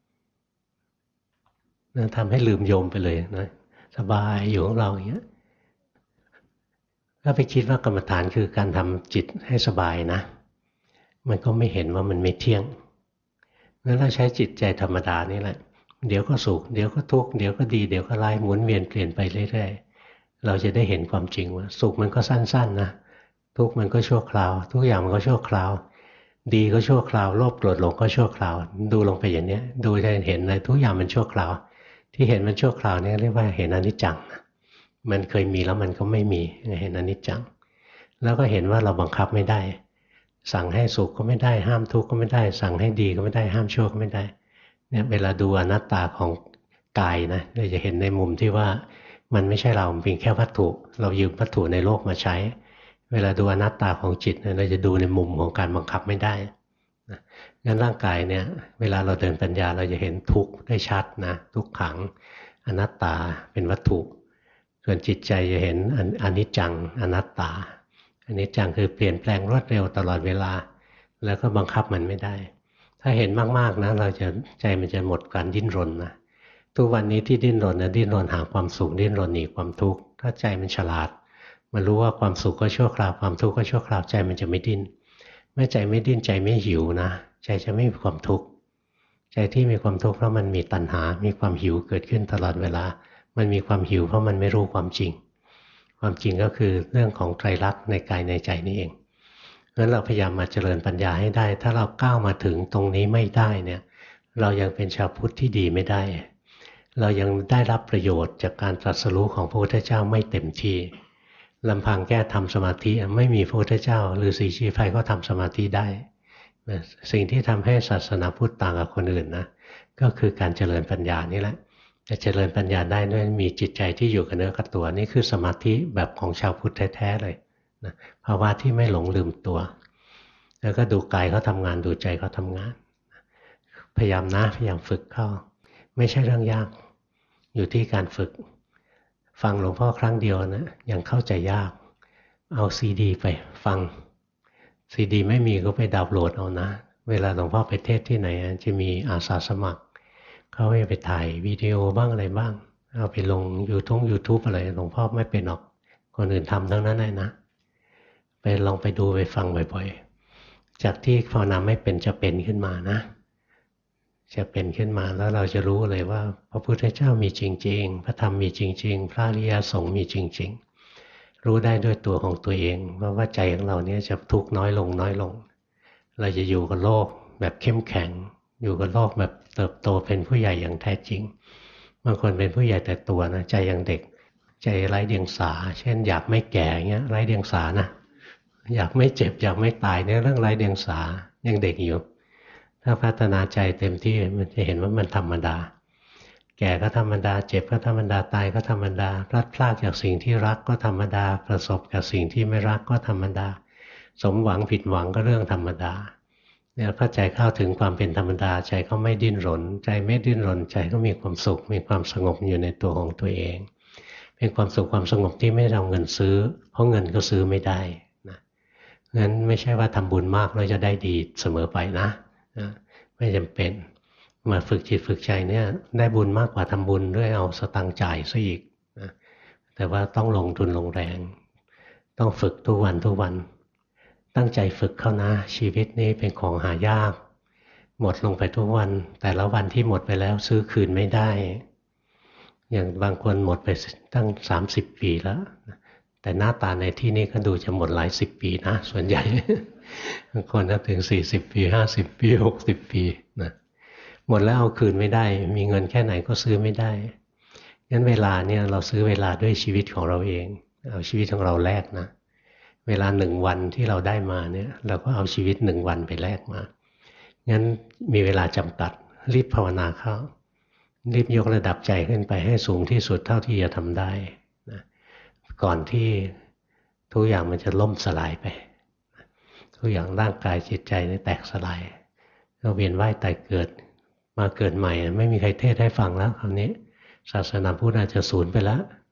นะทำให้ลืมโยมไปเลยนะสบายอยู่ของเราอย่างเงี้ยถ้าไปคิดว่ากรรมฐานคือการทำจิตให้สบายนะมันก็ไม่เห็นว่ามันไม่เที่ยงงั้นเราใช้จิตใจธรรมดานี่แหละเดี๋ยวก็สุขเดี๋ยวก็ทุกข์เดี๋ยวก็ดีเดี๋ยวก็ร้ายหมุนเวียนเปลี่ยนไปเรื่อยๆเราจะได้เห็นความจริงว่าสุขมันก็สั้นๆนะทุกข์มันก็ชั่วคราวทุกอย่างมันก็ชั่วคราวดีก็ชั่วคราวโลภโกรธหลงก็ชั่วคราวดูลงไปอย่างนี้ดูจะเห็นเลยทุกอย่างมันชั่วคราวที่เห็นมันชั่วคราวนี่เรียกว่าเห็นอนิจจังมันเคยมีแล้วมันก็ไม่มีเห็นอนิจจังแล้วก็เห็นว่าเราบังคับไม่ได้สั่งให้สุขก็ไม่ได้ห้ามทุกข์ก็ไม่ได้สั่งให้ดีก็ไม่ได้ห้ามชั่วก็ไม่ได้เนี่ยเวลาดูอนัตตาของกายนะเราจะเห็นในมุมที่ว่ามันไม่ใช่เราเพียงแค่วัตถุเรายืมวัตถุในโลกมาใช้เวลาดูอนัตตาของจิตเราจะดูในมุมของการบังคับไม่ได้งั้นร่างกายเนี่ยเวลาเราเดินปัญญาเราจะเห็นทุกข์ได้ชัดนะทุกขังอนัตตาเป็นวัตถุส่วนจิตใจจะเห็นอนิจจังอนัตตาอนิจจังคือเปลี่ยนแปลงรวดเร็วตลอดเวลาแล้วก็บังคับมันไม่ได้ถ้าเห็นมากๆนะเราจะใจมันจะหมดการดิ้นรนนะทุกวันนี้ที่ดิ้นรนนะดิ้นรนหาความสุขดิ้นรนหนีความทุกข์ถ้าใจมันฉลาดมันรู้ว่าความสุขก็ชั่วคราวความทุกข์ก็ชั่วคราวใจมันจะไม่ดิ้นเมื่อใจไม่ดิ้นใจไม่หิวนะใจจะไม่มีความทุกข์ใจที่มีความทุกข์เพราะมันมีตัณหามีความหิวเกิดขึ้นตลอดเวลามันมีความหิวเพราะมันไม่รู้ความจริงความจริงก็คือเรื่องของไตรลักษณ์ในกายในใจนี่เองงั้นเราพยายามมาเจริญปัญญาให้ได้ถ้าเราก้าวมาถึงตรงนี้ไม่ได้เนี่ยเรายังเป็นชาวพุทธที่ดีไม่ได้เรายังได้รับประโยชน์จากการตรัสรู้ของพระพุทธเจ้าไม่เต็มที่ลำพังแก้ทำสมาธิไม่มีพระพุทธเจ้าหรือฤาษีชีไฟก็ทำสมาธิได้สิ่งที่ทำให้ศาสนาพุทธต่างกับคนอื่นนะก็คือการเจริญปัญญานี่แหละจะเจริญปัญญาได้ด้วยมีจิตใจที่อยู่กับเนื้อกับตัวนี่คือสมาธิแบบของชาวพุทธแท้ๆเลยนะภาวะที่ไม่หลงลืมตัวแล้วก็ดูกายเขาทำงานดูใจเขาทำงานพยายามนะพยายามฝึกเข้าไม่ใช่เรื่องยากอยู่ที่การฝึกฟังหลวงพ่อครั้งเดียวนะยังเข้าใจยากเอาซีดีไปฟังซีดีไม่มีก็ไปดาวน์โหลดเอานะเวลาหลวงพ่อไปเทศที่ไหนจะมีอาสาสมัครเขาไปถ่ายวิดีโอบ้างอะไรบ้างเอาไปลงYouTube อะไรหลวงพ่อไม่เป็นหรอกคนอื่นทำทั้งนั้นเลยนะไปลองไปดูไปฟังบ่อยๆจากที่ภาวนาไม่เป็นจะเป็นขึ้นมานะจะเป็นขึ้นมาแล้วเราจะรู้เลยว่าพระพุทธเจ้ามีจริงๆพระธรรมมีจริงๆพระอริยสงฆ์มีจริงๆรู้ได้ด้วยตัวของตัวเองว่าใจของเราเนี่ยจะทุกข์น้อยลงน้อยลงเราจะอยู่กับโลกแบบเข้มแข็งอยู่กับโลกแบบเติบโตเป็นผู้ใหญ่อย่างแท้จริงบางคนเป็นผู้ใหญ่แต่ตัวนะใจยังเด็กใจไร้เดียงสาเช่นอยากไม่แก่เงี้ยไร้เดียงสานะอยากไม่เจ็บอยากไม่ตายเนี่ยเรื่องไร้เดียงสายังเด็กอยู่ถ้าพัฒนาใจเต็มที่มันจะเห็นว่ามันธรรมดาแก่ก็ธรรมดาเจ็บก็ธรรมดาตายก็ธรรมดาพลัดพรากจากสิ่งที่รักก็ธรรมดาประสบกับสิ่งที่ไม่รักก็ธรรมดาสมหวังผิดหวังก็เรื่องธรรมดาเนี่ยพอใจเข้าถึงความเป็นธรรมดาใจก็ไม่ดิ้นรนใจไม่ดิ้นรนใจก็มีความสุขมีความสงบอยู่ในตัวของตัวเองเป็นความสุขความสงบที่ไม่เอาเงินซื้อเพราะเงินก็ซื้อไม่ได้นะงั้นไม่ใช่ว่าทำบุญมากแล้วจะได้ดีเสมอไปนะไม่จำเป็นมาฝึกจิตฝึกใจเนี่ยได้บุญมากกว่าทำบุญด้วยเอาสตังค์จ่ายซะอีกนะแต่ว่าต้องลงทุนลงแรงต้องฝึกทุกวันทุกวันตั้งใจฝึกเข้านะชีวิตนี้เป็นของหายากหมดลงไปทุกวันแต่ละวันที่หมดไปแล้วซื้อคืนไม่ได้อย่างบางคนหมดไปตั้ง30 ปีแล้วแต่หน้าตาในที่นี้ก็ดูจะหมดหลาย10 ปีนะส่วนใหญ่บางคนถึง40 ปี50 ปี60 ปีนะหมดแล้วเอาคืนไม่ได้มีเงินแค่ไหนก็ซื้อไม่ได้งั้นเวลาเนี่ยเราซื้อเวลาด้วยชีวิตของเราเองเอาชีวิตของเราแลกนะเวลา1 วันที่เราได้มาเนี่ยเราก็เอาชีวิต1 วันไปแลกมางั้นมีเวลาจำกัดรีบภาวนาเข้ารีบยกระดับใจขึ้นไปให้สูงที่สุดเท่าที่จะทำได้นะก่อนที่ทุกอย่างมันจะล่มสลายไปทุกอย่างร่างกายจิตใจนี่แตกสลายก็เวียนว่ายตายเกิดมาเกิดใหม่ไม่มีใครเทศให้ฟังแล้วคราวนี้ศาสนาพุทธอาจจะสูญไปแล้ว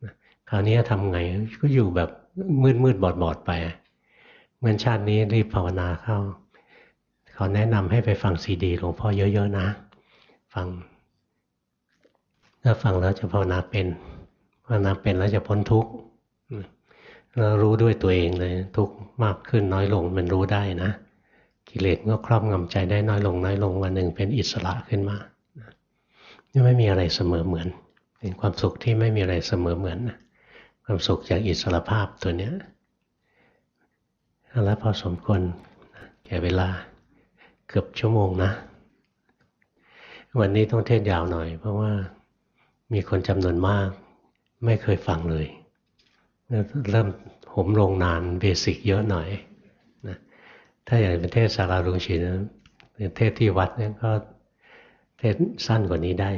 คราวนี้ทำไงก็อยู่แบบมืดบอดไปเหมือนชาตินี้รีบภาวนาเข้าเขาแนะนำให้ไปฟังซีดีหลวงพ่อเยอะๆนะฟังถ้าฟังแล้วจะภาวนาเป็นแล้วจะพ้นทุกข์เรารู้ด้วยตัวเองเลยทุกข์มากขึ้นน้อยลงมันรู้ได้นะกิเลสก็ครอบงำใจได้น้อยลงวันหนึ่งเป็นอิสระขึ้นมานี่ไม่มีอะไรเสมอเหมือนเป็นความสุขที่ไม่มีอะไรเสมอเหมือนความสุขจากอิสรภาพตัวเนี้ยแล้วพอสมควรแก่เวลาเกือบชั่วโมงนะวันนี้ต้องเทศยาวหน่อยเพราะว่ามีคนจำนวนมากไม่เคยฟังเลยเริ่มโหมลงนานเบสิกเยอะหน่อยนะถ้าอย่างเป็นเทศสาราลุงชินเทศที่วัดเนี่ยก็เทศสั้นกว่านี้ได้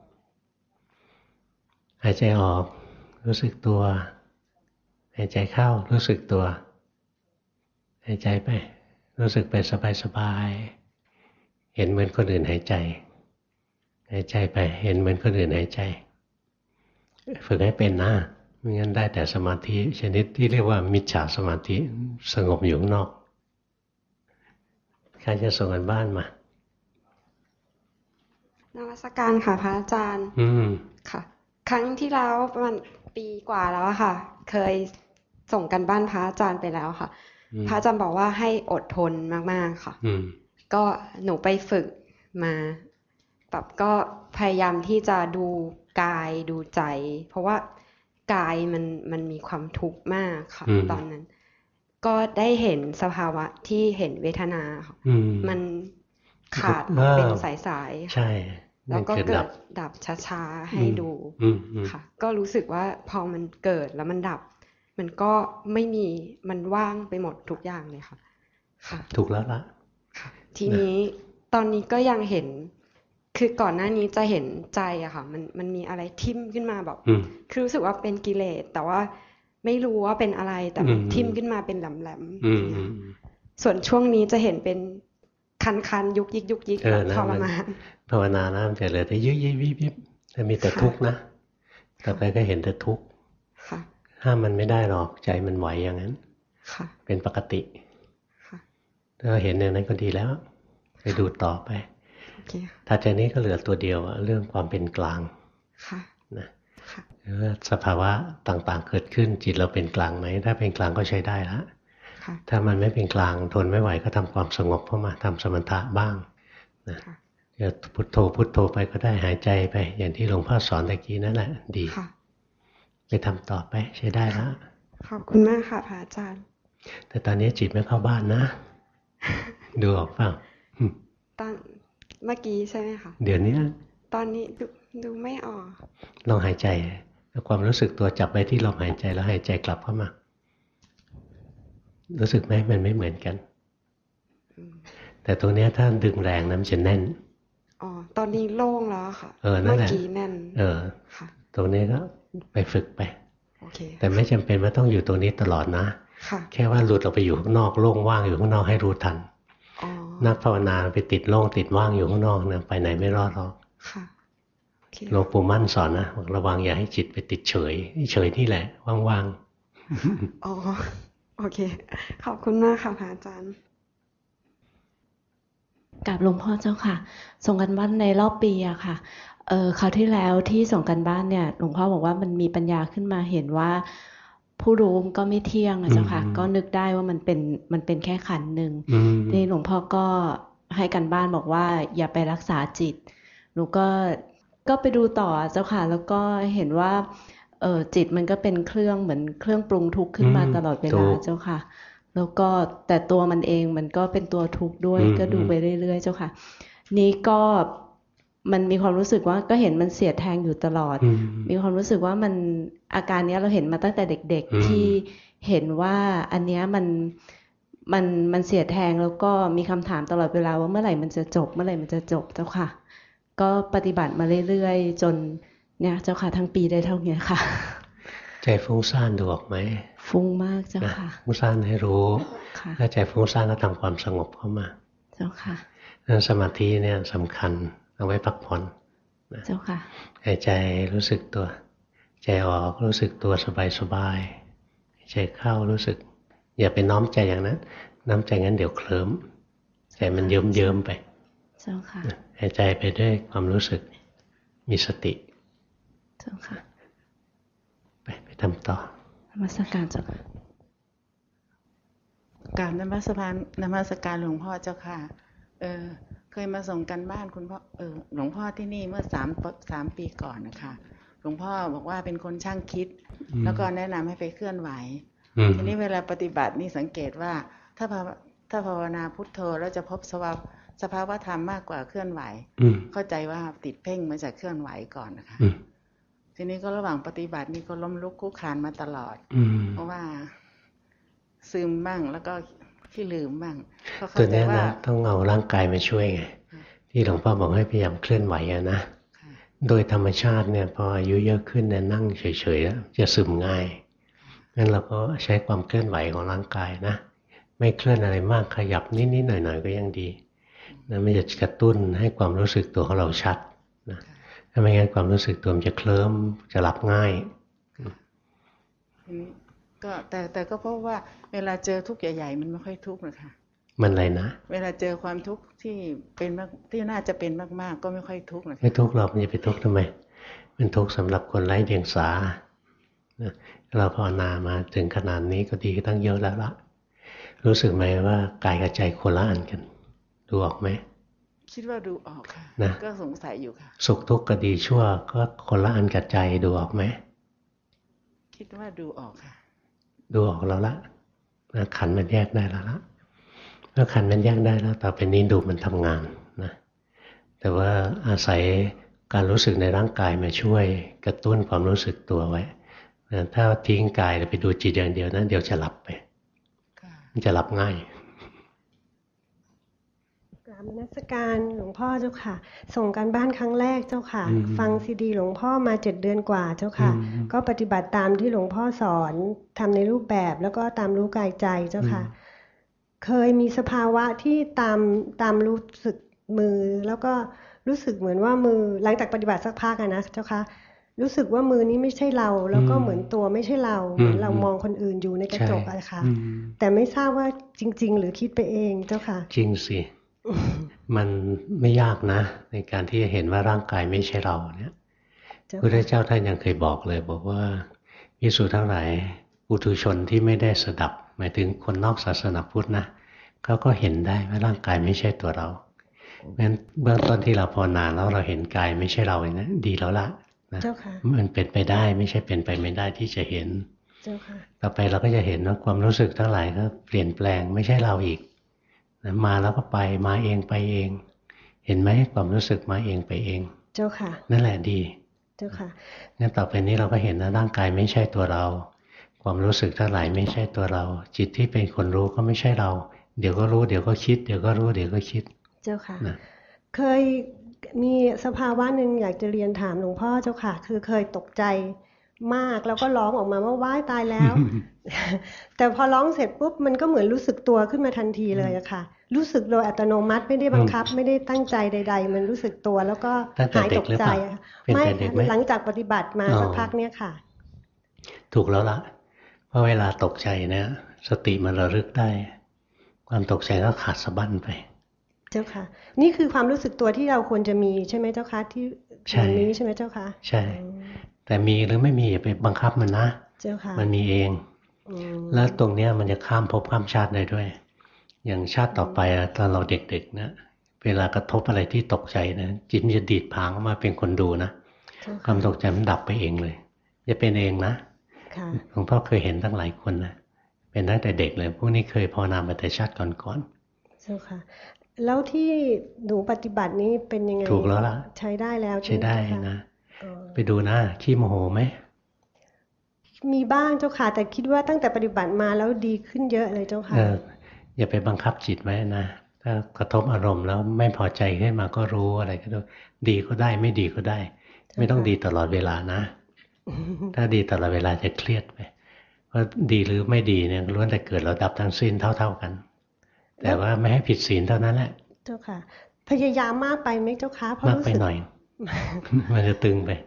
หายใจออกรู้สึกตัวหายใจเข้ารู้สึกตัวหายใจไปรู้สึกไปสบายๆเห็นเหมือนคนอื่นหายใจหายใจไปเห็นเหมือนคนอื่นหายใจฝึกให้เป็นนะไม่งั้นได้แต่สมาธิชนิดที่เรียกว่ามิจฉาสมาธิสงบอยู่ข้างนอกใครจะส่งกันบ้านมานมัสการค่ะพระอาจารย์ค่ะครั้งที่แล้วประมาณปีกว่าแล้วค่ะเคยส่งกันบ้านพระอาจารย์ไปแล้วค่ะพระอาจารย์บอกว่าให้อดทนมากๆค่ะก็หนูไปฝึกมาแบบก็พยายามที่จะดูกายดูใจเพราะว่ากายมันมีความทุกข์มากค่ะตอนนั้นก็ได้เห็นสภาวะที่เห็นเวทนาค่ะมันขาดออกเป็นสายๆใช่แล้วก็เกิดดับช้าๆให้ดูค่ะก็รู้สึกว่าพอมันเกิดแล้วมันดับมันก็ไม่มีมันว่างไปหมดทุกอย่างเลยค่ะค่ะถูกแล้วล่ะค่ะทีนี้ตอนนี้ก็ยังเห็นคือก่อนหน้านี้จะเห็นใจอะค่ะมันมีอะไรทิ่มขึ้นมาแบบคือรู้สึกว่าเป็นกิเลสแต่ว่าไม่รู้ว่าเป็นอะไรแต่ทิ่มขึ้นมาเป็นแหลมๆส่วนช่วงนี้จะเห็นเป็นคันยุกยิกทรมานภาวนานะมันจะเหลือแต่ยุกยิบยิบจะมีแต่ทุกข์นะต่อไปก็เห็นแต่ทุกข์ห้ามมันไม่ได้หรอกใจมันไหวอย่างนั้นเป็นปกติถ้าเห็นอย่างนั้นก็ดีแล้วไปดูต่อไปถัดจากนี้ก็เหลือตัวเดียวเรื่องความเป็นกลางนะสภาวะต่างๆเกิดขึ้นจิตเราเป็นกลางไหมถ้าเป็นกลางก็ใช้ได้แล้วถ้ามันไม่เป็นกลางทนไม่ไหวก็ทำความสงบเข้ามาทำสมถะบ้างนะจะพุทโธพุทโธไปก็ได้หายใจไปอย่างที่หลวงพ่อสอนตะกี้นั่นแหละดีไปทำต่อไปใช้ได้แล้วขอบคุณมากค่ะพระอาจารย์แต่ตอนนี้จิตไม่เข้าบ้านนะดูออกเปล่าตอนเมื่อกี้ใช่ไหมคะเดี๋ยวนี้ตอนนี้ดูไม่ออกลองหายใจความรู้สึกตัวจับไว้ที่ลมหายใจแล้วหายใจกลับเข้ามารู้สึกไหมมันไม่เหมือนกันแต่ตรงนี้ถ้าดึงแรงนะมันจะแน่นอ๋อตอนนี้โล่งแล้วค่ะเมื่อกี้แน่นค่ะตรงนี้ก็ไปฝึกไปแต่ไม่จำเป็นว่าต้องอยู่ตรงนี้ตลอดนะแค่ว่าหลุดออกไปอยู่ข้างนอกโล่งว่างอยู่ข้างนอกให้รู้ทันนักภาวนาไปติดโล่งติดว่างอยู่ข้างนอกเนี่ยไปไหนไม่รอดหรอกหลวงปู่มั่นสอนนะระวังอย่าให้จิตไปติดเฉยนี่แหละว่างๆอ๋อโอเคขอบคุณมากค่ะพระอาจารย์กับหลวงพ่อเจ้าค่ะส่งกันบ้านในรอบปีอะค่ะคราวที่แล้วที่ส่งกันบ้านเนี่ยหลวงพ่อบอกว่ามันมีปัญญาขึ้นมาเห็นว่าผู้รู้ก็ไม่เที่ยงอะเจ้าค่ะก็นึกได้ว่ามันเป็นแค่ขันธ์หนึ่งที่หลวงพ่อก็ให้กันบ้านบอกว่าอย่าไปรักษาจิตหนูก็ไปดูต่อเจ้าค่ะแล้วก็เห็นว่าจิตมันก็เป็นเครื่องเหมือนเครื่องปรุงทุกข์ขึ้นมาตลอดเวลาเจ้าค่ะแล้วก็แต่ตัวมันเองมันก็เป็นตัวทุกข์ด้วยก็ดูไปเรื่อยๆเจ้าค่ะนี้ก็มันมีความรู้สึกว่าก็เห็นมันเสียดแทงอยู่ตลอดมีความรู้สึกว่ามันอาการนี้เราเห็นมาตั้งแต่เด็กๆที่เห็นว่าอันเนี้ยมันเสียดแทงแล้วก็มีคำถามตลอดเวลาว่าเมื่อไหร่มันจะจบเจ้าค่ะก็ปฏิบัติมาเรื่อยๆจนเนี่ยเจ้าค่ะทั้งปีได้เท่านี้ค่ะใจฟุ้งซ่านดูออกไหมฟุ้งมากเจ้าค่ะฟุ้งซ่านให้รู้ถ้าใจฟุ้งซ่านก็ทำความสงบเข้ามาเจ้าค่ะนั่นสมาธิเนี่ยสำคัญเอาไว้พักผ่อนเจ้าค่ะหายใจรู้สึกตัวใจออกรู้สึกตัวสบายๆใจเข้ารู้สึกอย่าไปน้อมใจอย่างนั้นน้อมใจงั้นเดี๋ยวเคลิ้มใจมันเยิ้มๆไปเจ้าค่ะหายใจไปด้วยความรู้สึกมีสติเจ้าค่ะไปทำต่อนมัสการเจ้าค่ะกราบนมัสการหลวงพ่อเจ้าค่ะเคยมาส่งกันบ้านคุณพ่อหลวงพ่อที่นี่เมื่อสามปีก่อนนะคะหลวงพ่อบอกว่าเป็นคนช่างคิดแล้วก็แนะนำให้ไปเคลื่อนไหวทีนี้เวลาปฏิบัตินี่สังเกตว่าถ้าภาวนาพุทโธแล้วจะพบสภาวะธรรมมากกว่าเคลื่อนไหวเข้าใจว่าติดเพ่งมาจากเคลื่อนไหวก่อนนะคะทีนี้ก็ระหว่างปฏิบัตินี่ก็ล้มลุกคลุกคลานมาตลอดเพราะว่าซึมบ้างแล้วก็ขี้ลืมบ้างตัวนี้นะต้องเอาร่างกายมาช่วยไงที่หลวงพ่อบอกให้พยายามเคลื่อนไหวนะโดยธรรมชาติเนี่ยพออายุเยอะขึ้นเนี่ยนั่งเฉยๆแล้วจะซึมง่ายงั้นเราก็ใช้ความเคลื่อนไหวของร่างกายนะไม่เคลื่อนอะไรมากขยับนิดๆหน่อยๆก็ยังดีนะมันจะกระตุ้นให้ความรู้สึกตัวของเราชัดนะถ้าไม่งั้นความรู้สึกตัวมันจะเคลิ้มจะหลับง่ายก็แต่ก็เพราะว่าเวลาเจอทุกข์ใหญ่ๆมันไม่ค่อยทุกข์นะคะมันอะไรนะเวลาเจอความทุกข์ที่เป็นที่น่าจะเป็นมากๆก็ไม่ค่อยทุกข์นะคะไม่ทุกข์หรอกมันจะไปทุกข์ทำไมมันทุกข์สำหรับคนไร้เดียงสาเราภาวนามาถึงขนาดนี้ก็ดีตั้งเยอะแล้วละรู้สึกไหมว่ากายกับใจคนละอันกันดูออกไหมคิดว่าดูออกค่ะนะก็สงสัยอยู่ค่ะสุขทุกข์ก็ดีชั่วก็คนละอันกับใจดูออกไหมคิดว่าดูออกค่ะดูออกแล้วละนะขันมันแยกได้แล้วละเมื่อขันมันแยกได้แล้วต่อไปนี้ดูมันทำงานนะแต่ว่าอาศัยการรู้สึกในร่างกายมาช่วยกระตุ้นความรู้สึกตัวไว้ถ้าทิ้งกายไปดูจิตอย่างเดียวนั้นเดี๋ยวจะหลับไปมันจะหลับง่ายกราบนมัสการหลวงพ่อเจ้าค่ะส่งการบ้านครั้งแรกเจ้าค่ะฟังซีดีหลวงพ่อมา7 เดือนกว่าเจ้าค่ะก็ปฏิบัติตามที่หลวงพ่อสอนทำในรูปแบบแล้วก็ตามรู้กายใจเจ้าค่ะเคยมีสภาวะที่ตามรู้สึกมือแล้วก็รู้สึกเหมือนว่ามือหลังจากปฏิบัติสักพักนะเจ้าค่ะรู้สึกว่ามือนี้ไม่ใช่เราแล้วก็เหมือนตัวไม่ใช่เราเหมือนเรามองคนอื่นอยู่ในกระจกอะค่ะแต่ไม่ทราบว่าจริงๆหรือคิดไปเองเจ้าค่ะจริงสิมันไม่ยากนะในการที่จะเห็นว่าร่างกายไม่ใช่เราเนี่ยพระพุทธเจ้าท่านยังเคยบอกเลยบอกว่าภิกษุทั้งหลายปุถุชนที่ไม่ได้สดับหมายถึงคนนอกศาสนาพุทธนะเขาก็เห็นได้ว่าร่างกายไม่ใช่ตัวเรางั้นเบื้องต้นที่เราภาวนาแล้วเราเห็นกายไม่ใช่เราเนี่ยดีแล้วล่ะนะมันเป็นไปได้ไม่ใช่เป็นไปไม่ได้ที่จะเห็นต่อไปเราก็จะเห็นว่าความรู้สึกทั้งหลายก็เปลี่ยนแปลงไม่ใช่เราอีกนะมาแล้วก็ไปมาเองไปเองเห็นไหมความรู้สึกมาเองไปเองเจ้าค่ะนั่นแหละดีเจ้าค่ะงั้นต่อไปนี้เราก็เห็นนะร่างกายไม่ใช่ตัวเราความรู้สึกทั้งหลายไม่ใช่ตัวเราจิตที่เป็นคนรู้ก็ไม่ใช่เราเดี๋ยวก็รู้เดี๋ยวก็คิดเดี๋ยวก็รู้เดี๋ยวก็คิดเจ้าค่ะเคยมีสภาวะหนึ่งอยากจะเรียนถามหลวงพ่อเจ้าค่ะคือเคยตกใจมากแล้วก็ร้องออกมาว่าว้ายตายแล้ว แต่พอร้องเสร็จปุ๊บมันก็เหมือนรู้สึกตัวขึ้นมาทันทีเลยอะค่ะรู้สึกโดยอัตโนมัติไม่ได้บังคับไม่ได้ตั้งใจใดๆมันรู้สึกตัวแล้วก็หายตกใจไม่หลังจากปฏิบัติมาสักพักเนี้ยค่ะถูกแล้วล่ะเพราะเวลาตกใจเนี่ยสติมันระลึกได้ความตกใจก็ขาดสะบั้นไปเจ้าค่ะนี่คือความรู้สึกตัวที่เราควรจะมีใช่ไหมเจ้าค่ะที่วันนี้ใช่ไหมเจ้าค่ะใช่แต่มีหรือไม่มีอย่าไปบังคับมันนะเจ้าค่ะมันมีเองแล้วตรงเนี้ยมันจะข้ามภพข้ามชาติได้ด้วยอย่างชาติต่อไปตอนเราเด็กๆนะเวลากระทบอะไรที่ตกใจนะจิตมันจะดีดผางออกมาเป็นคนดูนะความตกใจมันดับไปเองเลยจะเป็นเองนะหลวงพ่อเคยเห็นตั้งหลายคนนะเป็นตั้งแต่เด็กเลยพวกนี้เคยภาวนามาแต่ชาติก่อนๆเจ้าค่ะแล้วที่หนูปฏิบัตินี้เป็นยังไงถูกแล้วล่ะใช้ได้แล้วใช้ได้นะไปดูนะขี้โมโหไหมมีบ้างเจ้าค่ะแต่คิดว่าตั้งแต่ปฏิบัติมาแล้วดีขึ้นเยอะเลยเจ้าค่ะอย่าไปบังคับจิตไว้นะถ้ากระทบอารมณ์แล้วไม่พอใจขึ้นมาก็รู้อะไรก็ได้ดีก็ได้ไม่ดีก็ได้ไม่ต้องดีตลอดเวลานะถ้าดีตลอดเวลาจะเครียดไปเพราะดีหรือไม่ดีเนี่ยล้วนแต่เกิดแล้วดับทั้งสิ้นเท่าๆกันแต่ว่าไม่ให้ผิดศีลเท่านั้นแหละเจ้าค่ะพยายามมากไปไหมเจ้าค่ะเพราะมากไปหน่อยมันจะตึงไป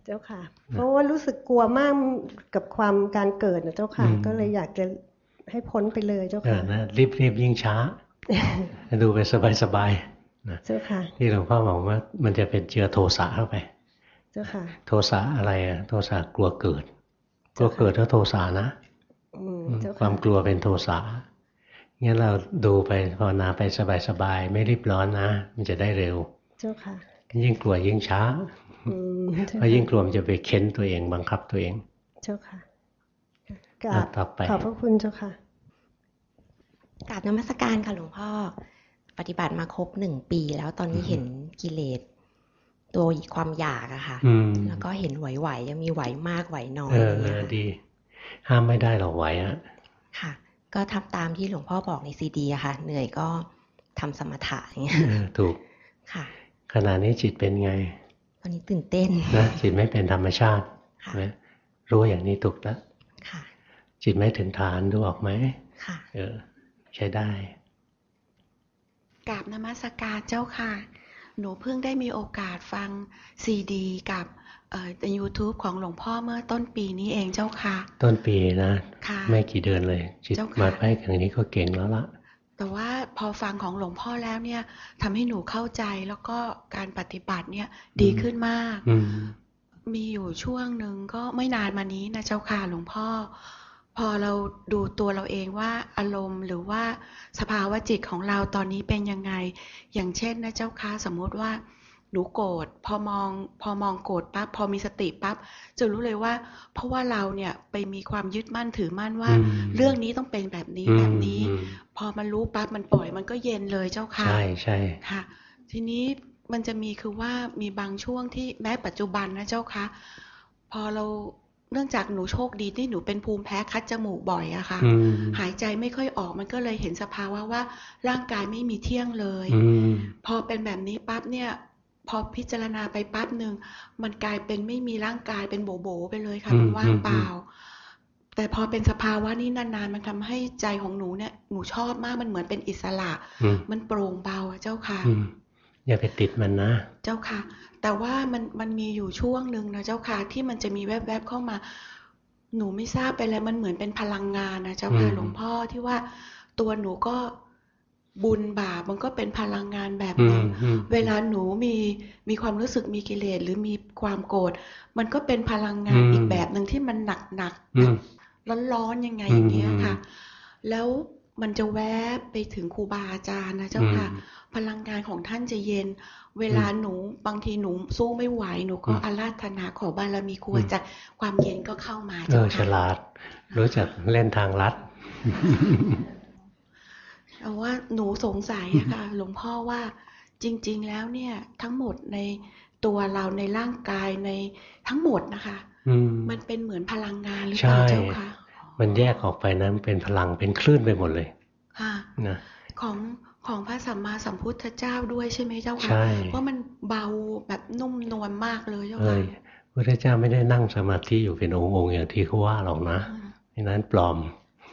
เจ้าค่ะ เพราะว่ารู้สึกกลัวมากกับความการเกิดนะเจ้าค่ะ ก็เลยอยากจะให้พ้นไปเลยเจ้าค่ะนะรีบยิ่งช้า ดูไปสบายๆนะเจ้าค่ะที่หลวงพ่อบอกว่ามันจะเป็นเจือโทสะเข้าไปเจ้าค่ะโทสะอะไรอะโทสะกลัวเกิดกลัวเกิดแล้วโทสะนะความกลัวเป็นโทสะงั้นเราดูไปภาวนาไปสบายๆไม่รีบร้อนนะมันจะได้เร็วเจ้าค่ะยิ่งกลัวยิ่งช้าเพราะยิ่งกลัวมันจะไปเค้นตัวเองบังคับตัวเองเจ้าค่ะต่อไปขอบพระคุณเจ้าค่ะกราบนมัสการค่ะหลวงพ่อปฏิบัติมาครบ1 ปีแล้วตอนนี้เห็นกิเลสตัวความอยากอะค่ะแล้วก็เห็นไหวๆยังมีไหวมากไหวน้อยดีห้ามไม่ได้หรอกไหวอะค่ะก็ทำตามที่หลวงพ่อบอกในซีดีอะค่ะเหนื่อยก็ทำสมถะอย่างเงี้ยถูกค่ะขณะนี้จิตเป็นไงตอนนี้ตื่นเต้นนะจิตไม่เป็นธรรมชาตินะรู้อย่างนี้ถูกแล้วค่ะจิตไม่ถึงฐานดูออกไหมค่ะใช้ได้กราบนมัสการเจ้าค่ะหนูเพิ่งได้มีโอกาสฟังซีดีกับใน YouTube ของหลวงพ่อเมื่อต้นปีนี้เองเจ้าค่ะต้นปีนะไม่กี่เดือนเลยจิตมาไปอย่างนี้ก็เก่งแล้วล่ะแต่ว่าพอฟังของหลวงพ่อแล้วเนี่ยทำให้หนูเข้าใจแล้วก็การปฏิบัติเนี่ยดีขึ้นมากมีอยู่ช่วงหนึ่งก็ไม่นานมานี้นะเจ้าค่ะหลวงพ่อพอเราดูตัวเราเองว่าอารมณ์หรือว่าสภาวะจิตของเราตอนนี้เป็นยังไงอย่างเช่นนะเจ้าค่ะสมมติว่าหนูโกรธพอมองโกรธปั๊บพอมีสติปั๊บจะรู้เลยว่าเพราะว่าเราเนี่ยไปมีความยึดมั่นถือมั่นว่าเรื่องนี้ต้องเป็นแบบนี้แบบนี้พอมันรู้ปั๊บมันปล่อยมันก็เย็นเลยเจ้าค่ะใช่ค่ะทีนี้มันจะมีคือว่ามีบางช่วงที่แม้ปัจจุบันนะเจ้าค่ะพอเราเนื่องจากหนูโชคดีที่หนูเป็นภูมิแพ้คัดจมูกบ่อยอะค่ะหายใจไม่ค่อยออกมันก็เลยเห็นสภาวะว่าร่างกายไม่มีเที่ยงเลยพอเป็นแบบนี้ปั๊บเนี่ยพอพิจารณาไปปั๊บหนึ่งมันกลายเป็นไม่มีร่างกายเป็นโบๆไปเลยค่ะมันว่างเปล่าแต่พอเป็นสภาวะนี้นานๆมันทำให้ใจของหนูเนี่ยหนูชอบมากมันเหมือนเป็นอิสระมันโปร่งเบาเจ้าค่ะอย่าไปติดมันนะเจ้าค่ะแต่ว่ามันมีอยู่ช่วงหนึ่งนะเจ้าค่ะที่มันจะมีแวบๆเข้ามาหนูไม่ทราบไปแล้วมันเหมือนเป็นพลังงานนะเจ้าค่ะหลวงพ่อที่ว่าตัวหนูก็บุญบาปมันก็เป็นพลังงานแบบนึงเวลาหนูมีความรู้สึกมีกิเลสหรือมีความโกรธมันก็เป็นพลังงานอีกแบบนึงที่มันหนักร้อนๆยังไงอย่างเงี้ยค่ะแล้วมันจะแวบไปถึงครูบาอาจารย์นะเจ้าค่ะพลังงานของท่านจะเย็นเวลาหนูบางทีหนูสู้ไม่ไหวหนูก็อาราธนาขอบารมีครูอาจารย์ความเย็นก็เข้ามาเจ้าค่ะฉลาดรู้จักเล่นทางลัดแต่ว่าหนูสงสัยอะค่ะหลวงพ่อว่าจริงๆแล้วเนี่ยทั้งหมดในตัวเราในร่างกายในทั้งหมดนะคะมันเป็นเหมือนพลังงานหรือเปล่าเจ้าค่ะมันแยกออกไปนั้นเป็นพลังเป็นคลื่นไปหมดเลยค่ะนะของพระสัมมาสัมพุทธเจ้าด้วยใช่ไหมเจ้าค่ะเพราะมันเบาแบบนุ่มนวลมากเลยเจ้าค่ะพระเจ้าไม่ได้นั่งสมาธิอยู่เป็นองค์ๆอย่างที่เขาว่าหรอกนะนั้นปลอม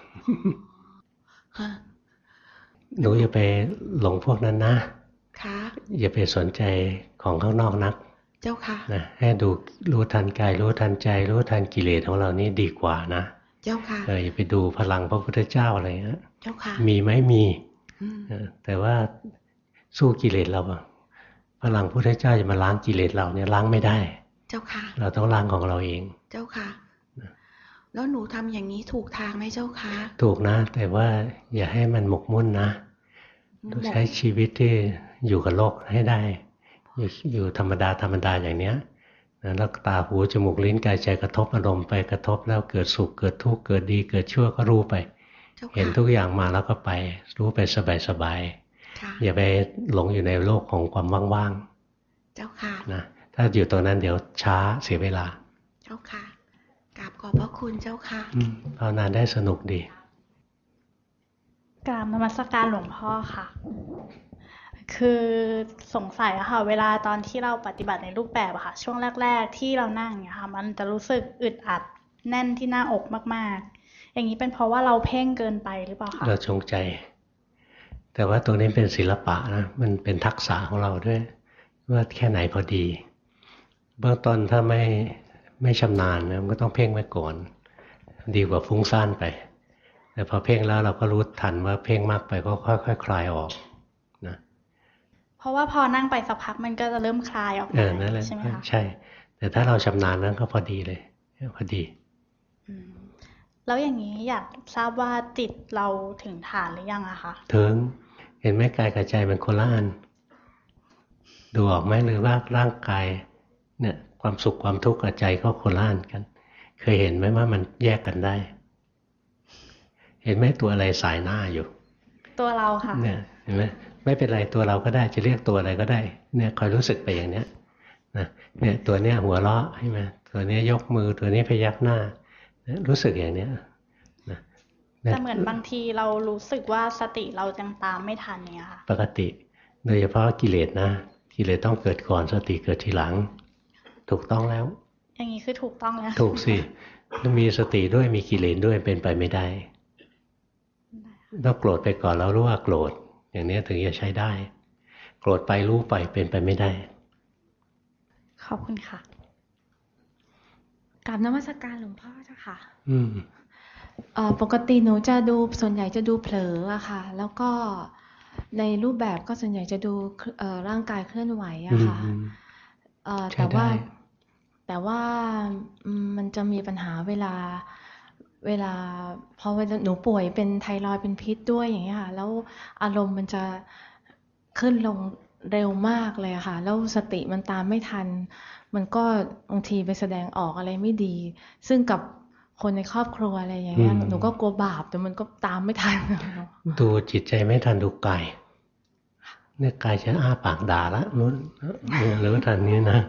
หนูอย่าไปหลงพวกนั้นนะอย่าไปสนใจของข้างนอกนักเจ้าค่ะนะให้ดูรู้ทันกายรู้ทันใจรู้ทันกิเลสของเรานี่ดีกว่านะเจ้าค่ะอย่าไปดูพลังพระพุทธเจ้าอะไรเงี้ยเจ้าค่ะมีไหมมีแต่ว่าสู้กิเลสเราพลังพระพุทธเจ้าจะมาล้างกิเลสเราเนี่ยล้างไม่ได้เจ้าค่ะเราต้องล้างของเราเองเจ้าค่ะแล้วหนูทำอย่างนี้ถูกทางไหมเจ้าคะถูกนะแต่ว่าอย่าให้มันหมกมุ่นนะต้องใช้ชีวิตที่อยู่กับโลกให้ได้อยู่ธรรมดาอย่างเนี้ยแล้วตาหูจมูกลิ้นกายใจกระทบอารมณ์ไปกระทบแล้วเกิดสุขเกิดทุกข์เกิดดีเกิดชั่วก็รู้ไปเห็นทุกอย่างมาแล้วก็ไปรู้ไปสบายๆอย่าไปหลงอยู่ในโลกของความว่างๆเจ้าค่ะนะถ้าอยู่ตรงนั้นเดี๋ยวช้าเสียเวลาเจ้าค่ะกราบขอบพระคุณเจ้าค่ะภาวนาได้สนุกดีกราบนมัสการหลวงพ่อค่ะคือสงสัยอะค่ะเวลาตอนที่เราปฏิบัติในรูปแบบอะค่ะช่วงแรกๆที่เรานั่งเนี่ยค่ะมันจะรู้สึกอึดอัดแน่นที่หน้าอกมากๆอย่างนี้เป็นเพราะว่าเราเพ่งเกินไปหรือเปล่าคะเราจงใจแต่ว่าตรงนี้เป็นศิลปะนะมันเป็นทักษะของเราด้วยว่าแค่ไหนพอดีเบื้องต้นถ้าไม่ชำนาญนะมันก็ต้องเพ่งไว้ก่อนดีกว่าฟุ้งซ่านไปแต่พอเพ่งแล้วเราก็รู้ทันว่าเพ่งมากไปก็ค่อยๆคลายออกนะเพราะว่าพอนั่งไปสักพักมันก็จะเริ่มคลายออกมานั่นแหละใช่ไหมคะใช่แต่ถ้าเราชำนาญนั้นก็พอดีเลยพอดีแล้วอย่างนี้อยากทราบว่าจิตเราถึงฐานหรือยังอะคะถึงเห็นไหมกายกับใจมันคนละอันดูออกไหมหรือว่าร่างกายเนี่ยความสุขความทุกข์กับใจก็คนละอันกันเคยเห็นไหมว่ามันแยกกันได้เห็นไหมตัวอะไรสายหน้าอยู่ตัวเราค่ะเนี่ยเห็นไหมไม่เป็นไรตัวเราก็ได้จะเรียกตัวอะไรก็ได้เนี่ยคอยรู้สึกไปอย่างเนี้ยนะเนี่ยตัวเนี้ยหัวเราะใช่ไหมตัวเนี้ยยกมือตัวนี้พยักหน้ารู้สึกอย่างเนี้ยนะแต่เหมือนบางทีเรารู้สึกว่าสติเรายังตามไม่ทันเนี่ยค่ะปกติโดยเฉพาะกิเลสนะกิเลสต้องเกิดก่อนสติเกิดทีหลังถูกต้องแล้วอย่างนี้คือถูกต้องแล้วถูกสิต้องมีสติด้วยมีกิเลสด้วยเป็นไปไม่ได้ต้องโกรธไปก่อนแล้วรู้ว่าโกรธอย่างนี้ถึงจะใช้ได้โกรธไปรู้ไปเป็นไปไม่ได้ขอบคุณค่ะกราบนมัสการหลวงพ่อเจ้าค่ะปกติหนูจะดูส่วนใหญ่จะดูเผลออะค่ะแล้วก็ในรูปแบบก็ส่วนใหญ่จะดูร่างกายเคลื่อนไหวอะค่ะแต่ว่ามันจะมีปัญหาเวลาพอหนูป่วยเป็นไทรอยด์เป็นพิษด้วยอย่างเงี้ยค่ะแล้วอารมณ์มันจะขึ้นลงเร็วมากเลยค่ะแล้วสติมันตามไม่ทันมันก็บางทีไปแสดงออกอะไรไม่ดีซึ่งกับคนในครอบครัวอะไรอย่างเงี้ยหนูก็กลัวบาปแต่มันก็ตามไม่ทันดูจิตใจไม่ทันดูกายเนี่ยกายจะอ้าปากด่าละนู้นหรือว่าทันนี้นะ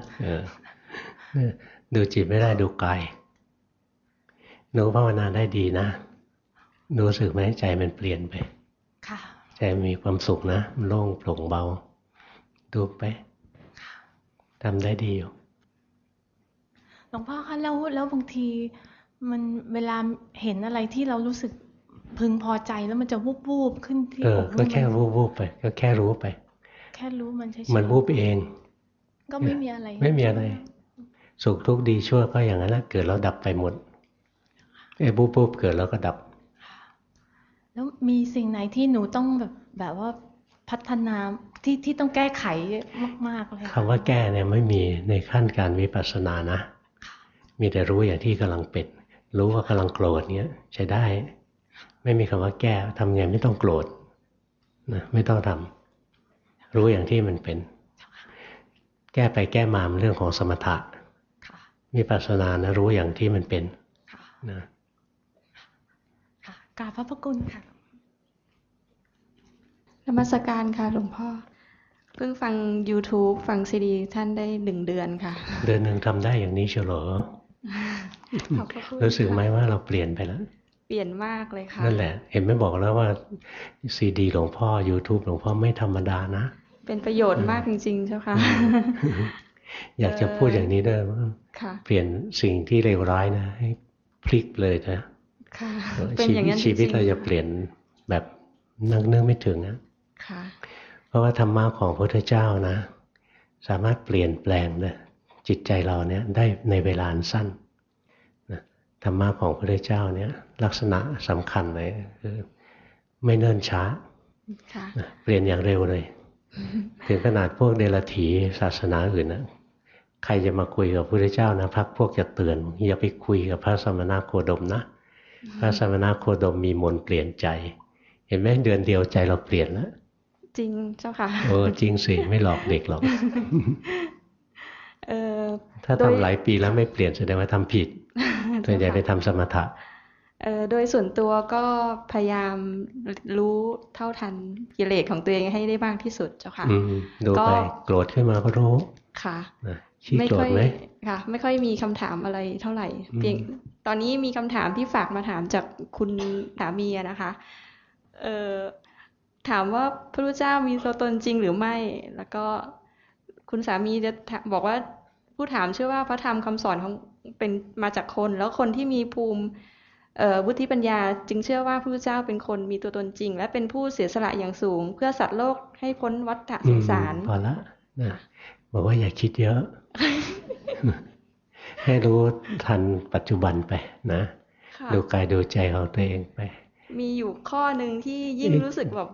ดูจิตไม่ได้ดูกายหนูภาวนาได้ดีนะรู้สึกไหมใจมันเปลี่ยนไปใจมีความสุขนะมันโล่งโปร่งเบาดูไปทำได้ดีอยู่หลวงพ่อคะแล้วบางทีมันเวลาเห็นอะไรที่เรารู้สึกพึงพอใจแล้วมันจะวูบขึ้นที่อกก็แค่วูบไปก็แค่รู้ไปแค่รู้มันใช่มันวูบเองก็ไม่มีอะไรสุขทุกข์ดีชั่วก็อย่างนั้นแหละเกิดแล้วดับไปหมดวูบเกิดแล้วก็ดับแล้วมีสิ่งไหนที่หนูต้องแบบว่าพัฒนาที่ต้องแก้ไขมากๆเลยคำว่าแก้เนี่ยไม่มีในขั้นการวิปัสสนานะมีแต่รู้อย่างที่กำลังเป็นรู้ว่ากำลังโกรธเนี้ยใช้ได้ไม่มีคำว่าแก้ทำไงไม่ต้องโกรธนะไม่ต้องทำรู้อย่างที่มันเป็นแก้ไปแก้มามันเรื่องของสมถะวิปัสสนานะรู้อย่างที่มันเป็นนะกราบพระพุทธคุณค่ะนมัสการค่ะหลวงพ่อเพิ่งฟัง YouTube ฟังซีดีท่านได้1 เดือนค่ะเดือนหนึ่งทำได้อย่างนี้เฉลอรู้สึกไหมว่าเราเปลี่ยนไปแล้วเปลี่ยนมากเลยค่ะนั่นแหละเห็นไม่บอกแล้วว่าซีดีหลวงพ่อ YouTube หลวงพ่อไม่ธรรมดานะเป็นประโยชน์มากจริงๆเจ้าค่ะอยากจะพูดอย่างนี้ด้วยว่าเปลี่ยนสิ่งที่เลวร้ายนะให้พลิกเลยนะชีวิตเราจะเปลี่ยนแบบนึกไม่ถึงนะเพราะว่าธรรมะของพระพุทธเจ้านะสามารถเปลี่ยนแปลงนะจิตใจเราเนี่ยได้ในเวลาสั้นนะธรรมะของพระพุทธเจ้าเนี่ยลักษณะสำคัญเลยคือไม่เนิ่นช้าเปลี่ยนอย่างเร็วเลยถึงขนาดพวกเดรัจฉีศาสนาอื่นนะใครจะมาคุยกับพระพุทธเจ้านะพวกจะเตือนอย่าไปคุยกับพระสมณโคดมนะพระสมณโคดมมีมนต์เปลี่ยนใจเห็นไหมเดือนเดียวใจเราเปลี่ยนแล้วจริงเจ้าค่ะจริงสิไม่หลอกเด็กหรอกถ้าทำหลายปีแล้วไม่เปลี่ยนแสดงว่าทำผิดส่วนใหญ่ไปทำสมถะโดยส่วนตัวก็พยายามรู้เท่าทันกิเลสของตัวเองให้ได้มากที่สุดเจ้าค่ะดูไปโกรธขึ้นมาก็รู้ค่ะไม่ค่อยค่ะไม่ค่อยมีคำถามอะไรเท่าไหร่เพียงตอนนี้มีคำถามที่ฝากมาถามจากคุณสามีนะคะถามว่าพระพุทธเจ้ามีตัวตนจริงหรือไม่แล้วก็คุณสามีจะบอกว่าผู้ถามเชื่อว่าพระธรรมคำสอนของเป็นมาจากคนแล้วคนที่มีภูมิวุฒิปัญญาจึงเชื่อว่าพระพุทธเจ้าเป็นคนมีตัวตนจริงและเป็นผู้เสียสละอย่างสูงเพื่อสัตว์โลกให้พ้นวัฏสงสารพอละนะบอกว่าอย่าคิดเยอะให้รู้ทันปัจจุบันไปนะดูกายดูใจของตัวเองไปมีอยู่ข้อหนึ่งที่ยิ่งรู้สึกแบบ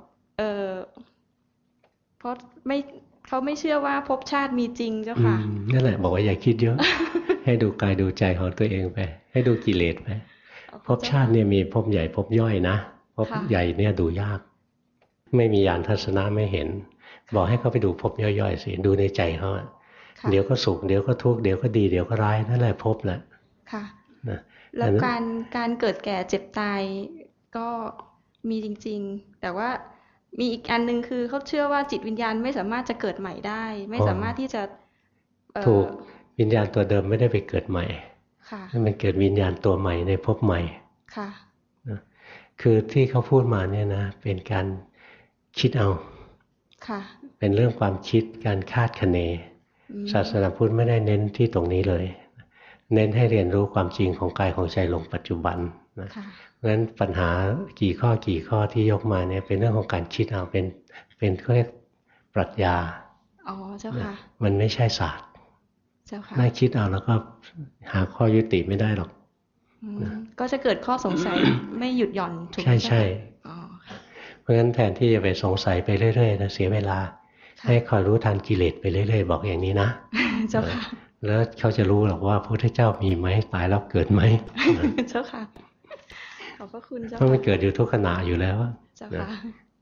เพราะเขาไม่เชื่อว่าภพชาติมีจริงเจ้าค่ะนั่นแหละบอกว่าอย่าคิดเยอะ ให้ดูกายดูใจของตัวเองไปให้ดูกิเลสไปภพชาติเนี่ยมีภพใหญ่ภพย่อยนะภพใหญ่เนี่ยดูยากไม่มีญาณทัศนะไม่เห็นบอกให้เขาไปดูภพย่อยๆสิดูในใจเขาเดี๋ยวก็สุขเดี๋ยวก็ทุกข์เดี๋ยวก็ดีเดี๋ยวก็ร้ายนั่นแหละภพแหละค่ะนะแล้วการเกิดแก่เจ็บตายก็มีจริงๆแต่ว่ามีอีกอันนึงคือเขาเชื่อว่าจิตวิญญาณไม่สามารถจะเกิดใหม่ได้ไม่สามารถที่จะถูกวิญญาณตัวเดิมไม่ได้ไปเกิดใหม่ค่ะมันเกิดวิญญาณตัวใหม่ในภพใหม่ค่ะคือที่เขาพูดมาเนี่ยนะเป็นการคิดเอาค่ะเป็นเรื่องความคิดการคาดคะเนศาสนาพุทธไม่ได้เน้นที่ตรงนี้เลยเน้นให้เรียนรู้ความจริงของกายของใจลงปัจจุบันนะเพราะฉะนั้นปัญหากี่ข้อที่ยกมาเนี่ยเป็นเรื่องของการคิดเอาเป็นเขาเรียกปรัชญาอ๋อเจ้าค่ะมันไม่ใช่ศาสตร์เจ้าค่ะน่าคิดเอาแล้วก็หาข้อยุติไม่ได้หรอกก็จะเกิดข้อสงสัยไม่หยุดหย่อนถูกไหมใช่เพราะฉะนั้นแทนที่จะไปสงสัยไปเรื่อยๆนะเสียเวลาให้คอยรู้ทันกิเลสไปเรื่อยๆบอกอย่างนี้นะเจ้าค่ะแล้วเขาจะรู้หรอกว่าพระพุทธเจ้ามีไหมตายแล้วเกิดไหมเจ้าค่ะขอบพระคุณเจ้าเพราะมันเกิดอยู่ทุกขณะอยู่แล้วเจ้าค่ะ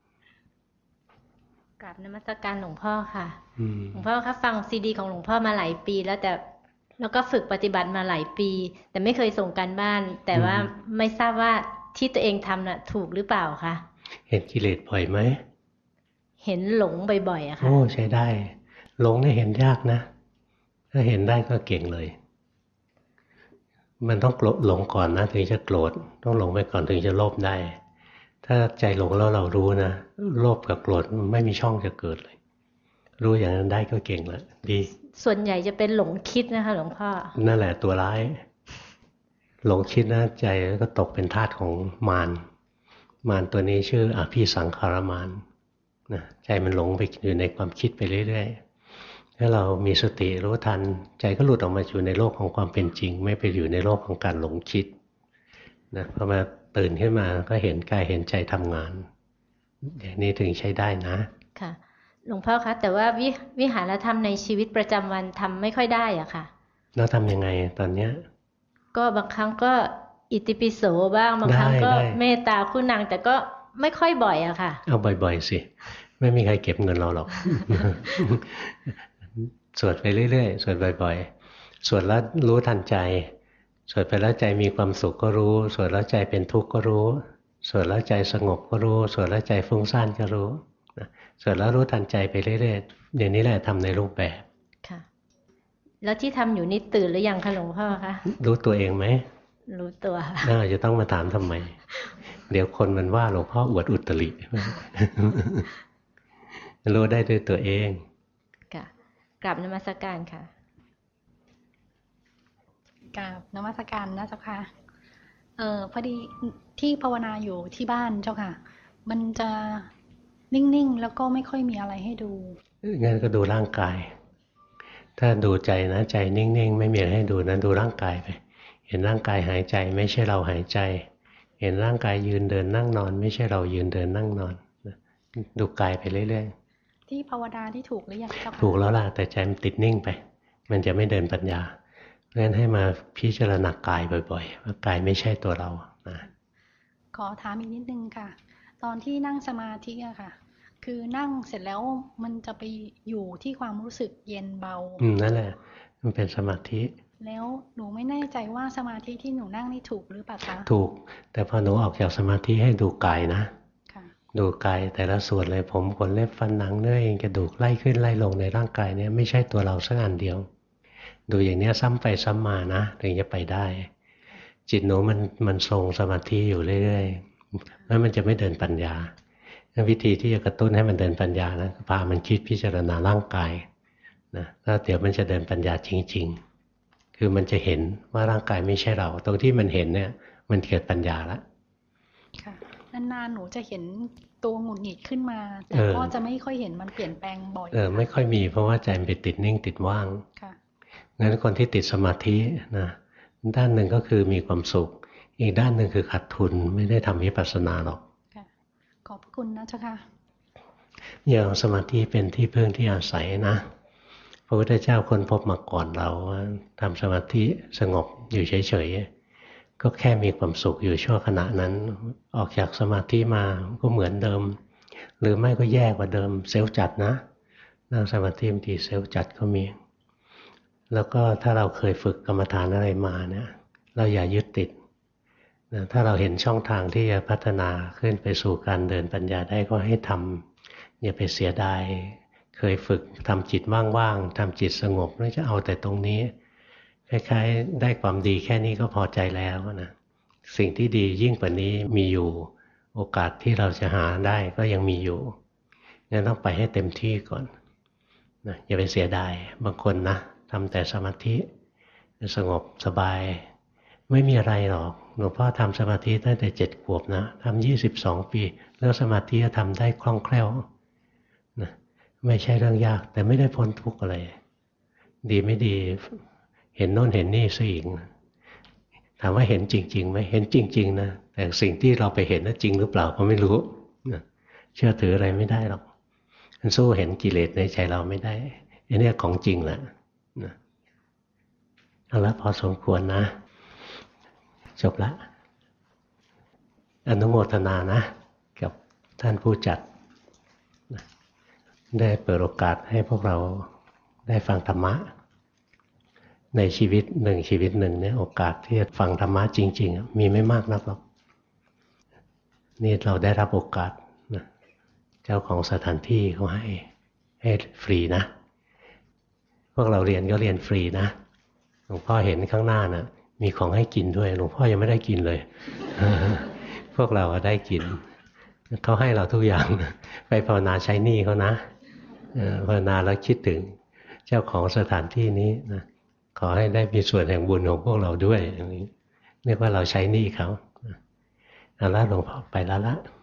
กราบนมัสการหลวงพ่อค่ะหลวงพ่อครับฟังซีดีของหลวงพ่อมาหลายปีแล้วก็ฝึกปฏิบัติมาหลายปีแต่ไม่เคยส่งการบ้านแต่ว่าไม่ทราบว่าที่ตัวเองทำน่ะถูกหรือเปล่าคะเห็นกิเลสบ่อยไหมเห็นหลงบ่อยๆอะค่ะโอ้ใช้ได้หลงเนี่ยเห็นยากนะถ้าเห็นได้ก็เก่งเลยมันต้องหลงก่อนนะถึงจะโกรธต้องหลงไปก่อนถึงจะโลภได้ถ้าใจหลงแล้วเรารู้นะโลภกับโกรธไม่มีช่องจะเกิดเลยรู้อย่างนั้นได้ก็เก่งแล้วดีส่วนใหญ่จะเป็นหลงคิดนะคะหลวงพ่อนั่นแหละตัวร้ายหลงคิดนะใจก็ตกเป็นทาสของมารตัวนี้ชื่ออภิสังขารมารนะใจมันหลงไปอยู่ในความคิดไปเรื่อยๆถ้าเรามีสติรู้ทันใจก็หลุดออกมาอยู่ในโลกของความเป็นจริงไม่ไปอยู่ในโลกของการหลงคิดนะพอมาตื่นขึ้นมาก็เห็นกายเห็นใจทำงานอย่างนี้ถึงใช้ได้นะค่ะหลวงพ่อคะแต่ว่าวิหารธรรมในชีวิตประจำวันทำไม่ค่อยได้อ่ะค่ะแล้วทำยังไงตอนเนี้ยก็บางครั้งก็อิติปิโสบ้างบางครั้งก็เมตตาคุณนางแต่ก็ไม่ค่อยบ่อยอะค่ะเอาบ่อยๆสิไม่มีใครเก็บเงินเราหรอกสวดไปเรื่อยๆสวดบ่อยๆสวดแล้วรู้ทันใจสวดไปแล้วใจมีความสุขก็รู้สวดแล้วใจเป็นทุกข์ก็รู้สวดแล้วใจสงบก็รู้สวดแล้วใจฟุ้งซ่านก็รู้สวดแล้วรู้ทันใจไปเรื่อยๆอย่างนี้แหละทำในรูปแบบค่ะแล้วที่ทำอยู่นี่ตื่นหรือยังคะหลวงพ่อคะรู้ตัวเองไหมรู้ตัวจะต้องมาถามทำไมเดี๋ยวคนมันว่าหลวงพ่ออวดอุตริรู้ได้ด้วยตัวเองค่ะกราบนมัสการค่ะกราบนมัสการนะเจ้าค่ะพอดีที่ภาวนาอยู่ที่บ้านเจ้าค่ะมันจะนิ่งๆแล้วก็ไม่ค่อยมีอะไรให้ดูงั้นก็ดูร่างกายถ้าดูใจนะใจนิ่งๆไม่มีอะไรให้ดูนะดูร่างกายไปเห็นร่างกายหายใจไม่ใช่เราหายใจเห็นร่างกายยืนเดินนั่งนอนไม่ใช่เรายืนเดินนั่งนอนดูกายไปเรื่อยๆที่ภาวนาที่ถูกหรือยังเจ้าค่ะถูกแล้วล่ะแต่ใจมันติดนิ่งไปมันจะไม่เดินปัญญาเพราะฉะนั้นให้มาพิจารณากายบ่อยๆว่ากายไม่ใช่ตัวเรานะขอถามอีกนิดนึงค่ะตอนที่นั่งสมาธิอะค่ะคือนั่งเสร็จแล้วมันจะไปอยู่ที่ความรู้สึกเย็นเบานั่นแหละมันเป็นสมาธิแล้วหนูไม่แน่ใจว่าสมาธิที่หนูนั่งนี่ถูกหรือเปล่าคะถูกแต่พอหนูออกจากสมาธิให้ดูกายนะดูกายแต่ละส่วนเลยผมขนเล็บฟันหนังเนื้อเอ็นกระดูกไล่ขึ้นไล่ลงในร่างกายเนี่ยไม่ใช่ตัวเราสักอันเดียวดูอย่างนี้ซ้ำไปซ้ำมานะถึงจะไปได้จิตหนูมันทรงสมาธิอยู่เรื่อยๆแล้วมันจะไม่เดินปัญญาวิธีที่จะกระตุ้นให้มันเดินปัญญานะพามันคิดพิจารณาร่างกายนะแล้วเดี๋ยวมันจะเดินปัญญาจริงๆคือมันจะเห็นว่าร่างกายไม่ใช่เราตรงที่มันเห็นเนี่ยมันเกิดปัญญาแล้วค่ะนานๆหนูจะเห็นตัวหงุดหงิดขึ้นมาแต่ก็จะไม่ค่อยเห็นมันเปลี่ยนแปลงบ่อยไม่ค่อยมีเพราะว่าใจมันไปติดนิ่งติดว่างค่ะงั้นคนที่ติดสมาธินะด้านหนึ่งก็คือมีความสุขอีกด้านหนึ่งคือขาดทุนไม่ได้ทำวิปัสสนาหรอกขอบพระคุณนะเจ้าค่ะอย่างสมาธิเป็นที่พึ่งที่อาศัยนะพระพุทธเจ้าค้นพบมาก่อนเราว่าทำสมาธิสงบอยู่เฉยๆก็แค่มีความสุขอยู่ชั่วขณะนั้นออกจากสมาธิมาก็เหมือนเดิมหรือไม่ก็แย่กว่าเดิมเซลล์จัดนะนั่งสมาธิบางทีเซลล์จัดก็มีแล้วก็ถ้าเราเคยฝึกกรรมฐานอะไรมาเนี่ยเราอย่ายึดติดนะถ้าเราเห็นช่องทางที่จะพัฒนาขึ้นไปสู่การเดินปัญญาได้ก็ให้ทำอย่าไปเสียดายเคยฝึกทำจิตว่างๆทำจิตสงบแล้วจะเอาแต่ตรงนี้คล้ายๆได้ความดีแค่นี้ก็พอใจแล้วนะสิ่งที่ดียิ่งกว่านี้มีอยู่โอกาสที่เราจะหาได้ก็ยังมีอยู่งั้นต้องไปให้เต็มที่ก่อนนะอย่าไปเสียดายบางคนนะทำแต่สมาธิสงบสบายไม่มีอะไรหรอกหลวงพ่อทำสมาธิตั้งแต่7 ขวบนะทำ22 ปีแล้วสมาธิจะทำได้คล่องแคล่วนะไม่ใช่เรื่องยากแต่ไม่ได้พ้นทุกข์อะไรดีไม่ดีเห็นโน่นเห็นนี่ซะอีกถามว่าเห็นจริงๆไหมเห็นจริงๆนะแต่สิ่งที่เราไปเห็นนั้นจริงหรือเปล่าก็ไม่รู้นะเชื่อถืออะไรไม่ได้หรอกมันสู้เห็นกิเลสในใจเราไม่ได้อันนี้ของจริงแหละนะเอาละพอสมควรนะจบละอนุโมทนานะกับท่านผู้จัดได้เปิดโอกาสให้พวกเราได้ฟังธรรมะในชีวิตหนึ่งเนี่ยโอกาสที่จะฟังธรรมะจริงๆมีไม่มากนักหรอกนี่เราได้รับโอกาสนะเจ้าของสถานที่เขาให้ฟรีนะพวกเราเรียนก็เรียนฟรีนะหลวงพ่อเห็นข้างหน้านะมีของให้กินด้วยหลวงพ่อยังไม่ได้กินเลย พวกเราได้กินเขาให้เราทุกอย่างไปภาวนาใช้หนี้เขานะภาวนาแล้วคิดถึงเจ้าของสถานที่นี้นะขอให้ได้มีส่วนแห่งบุญของพวกเราด้วยเรียกว่าเราใช้หนี้เขาเอาละหลวงพ่อไปแล้วละ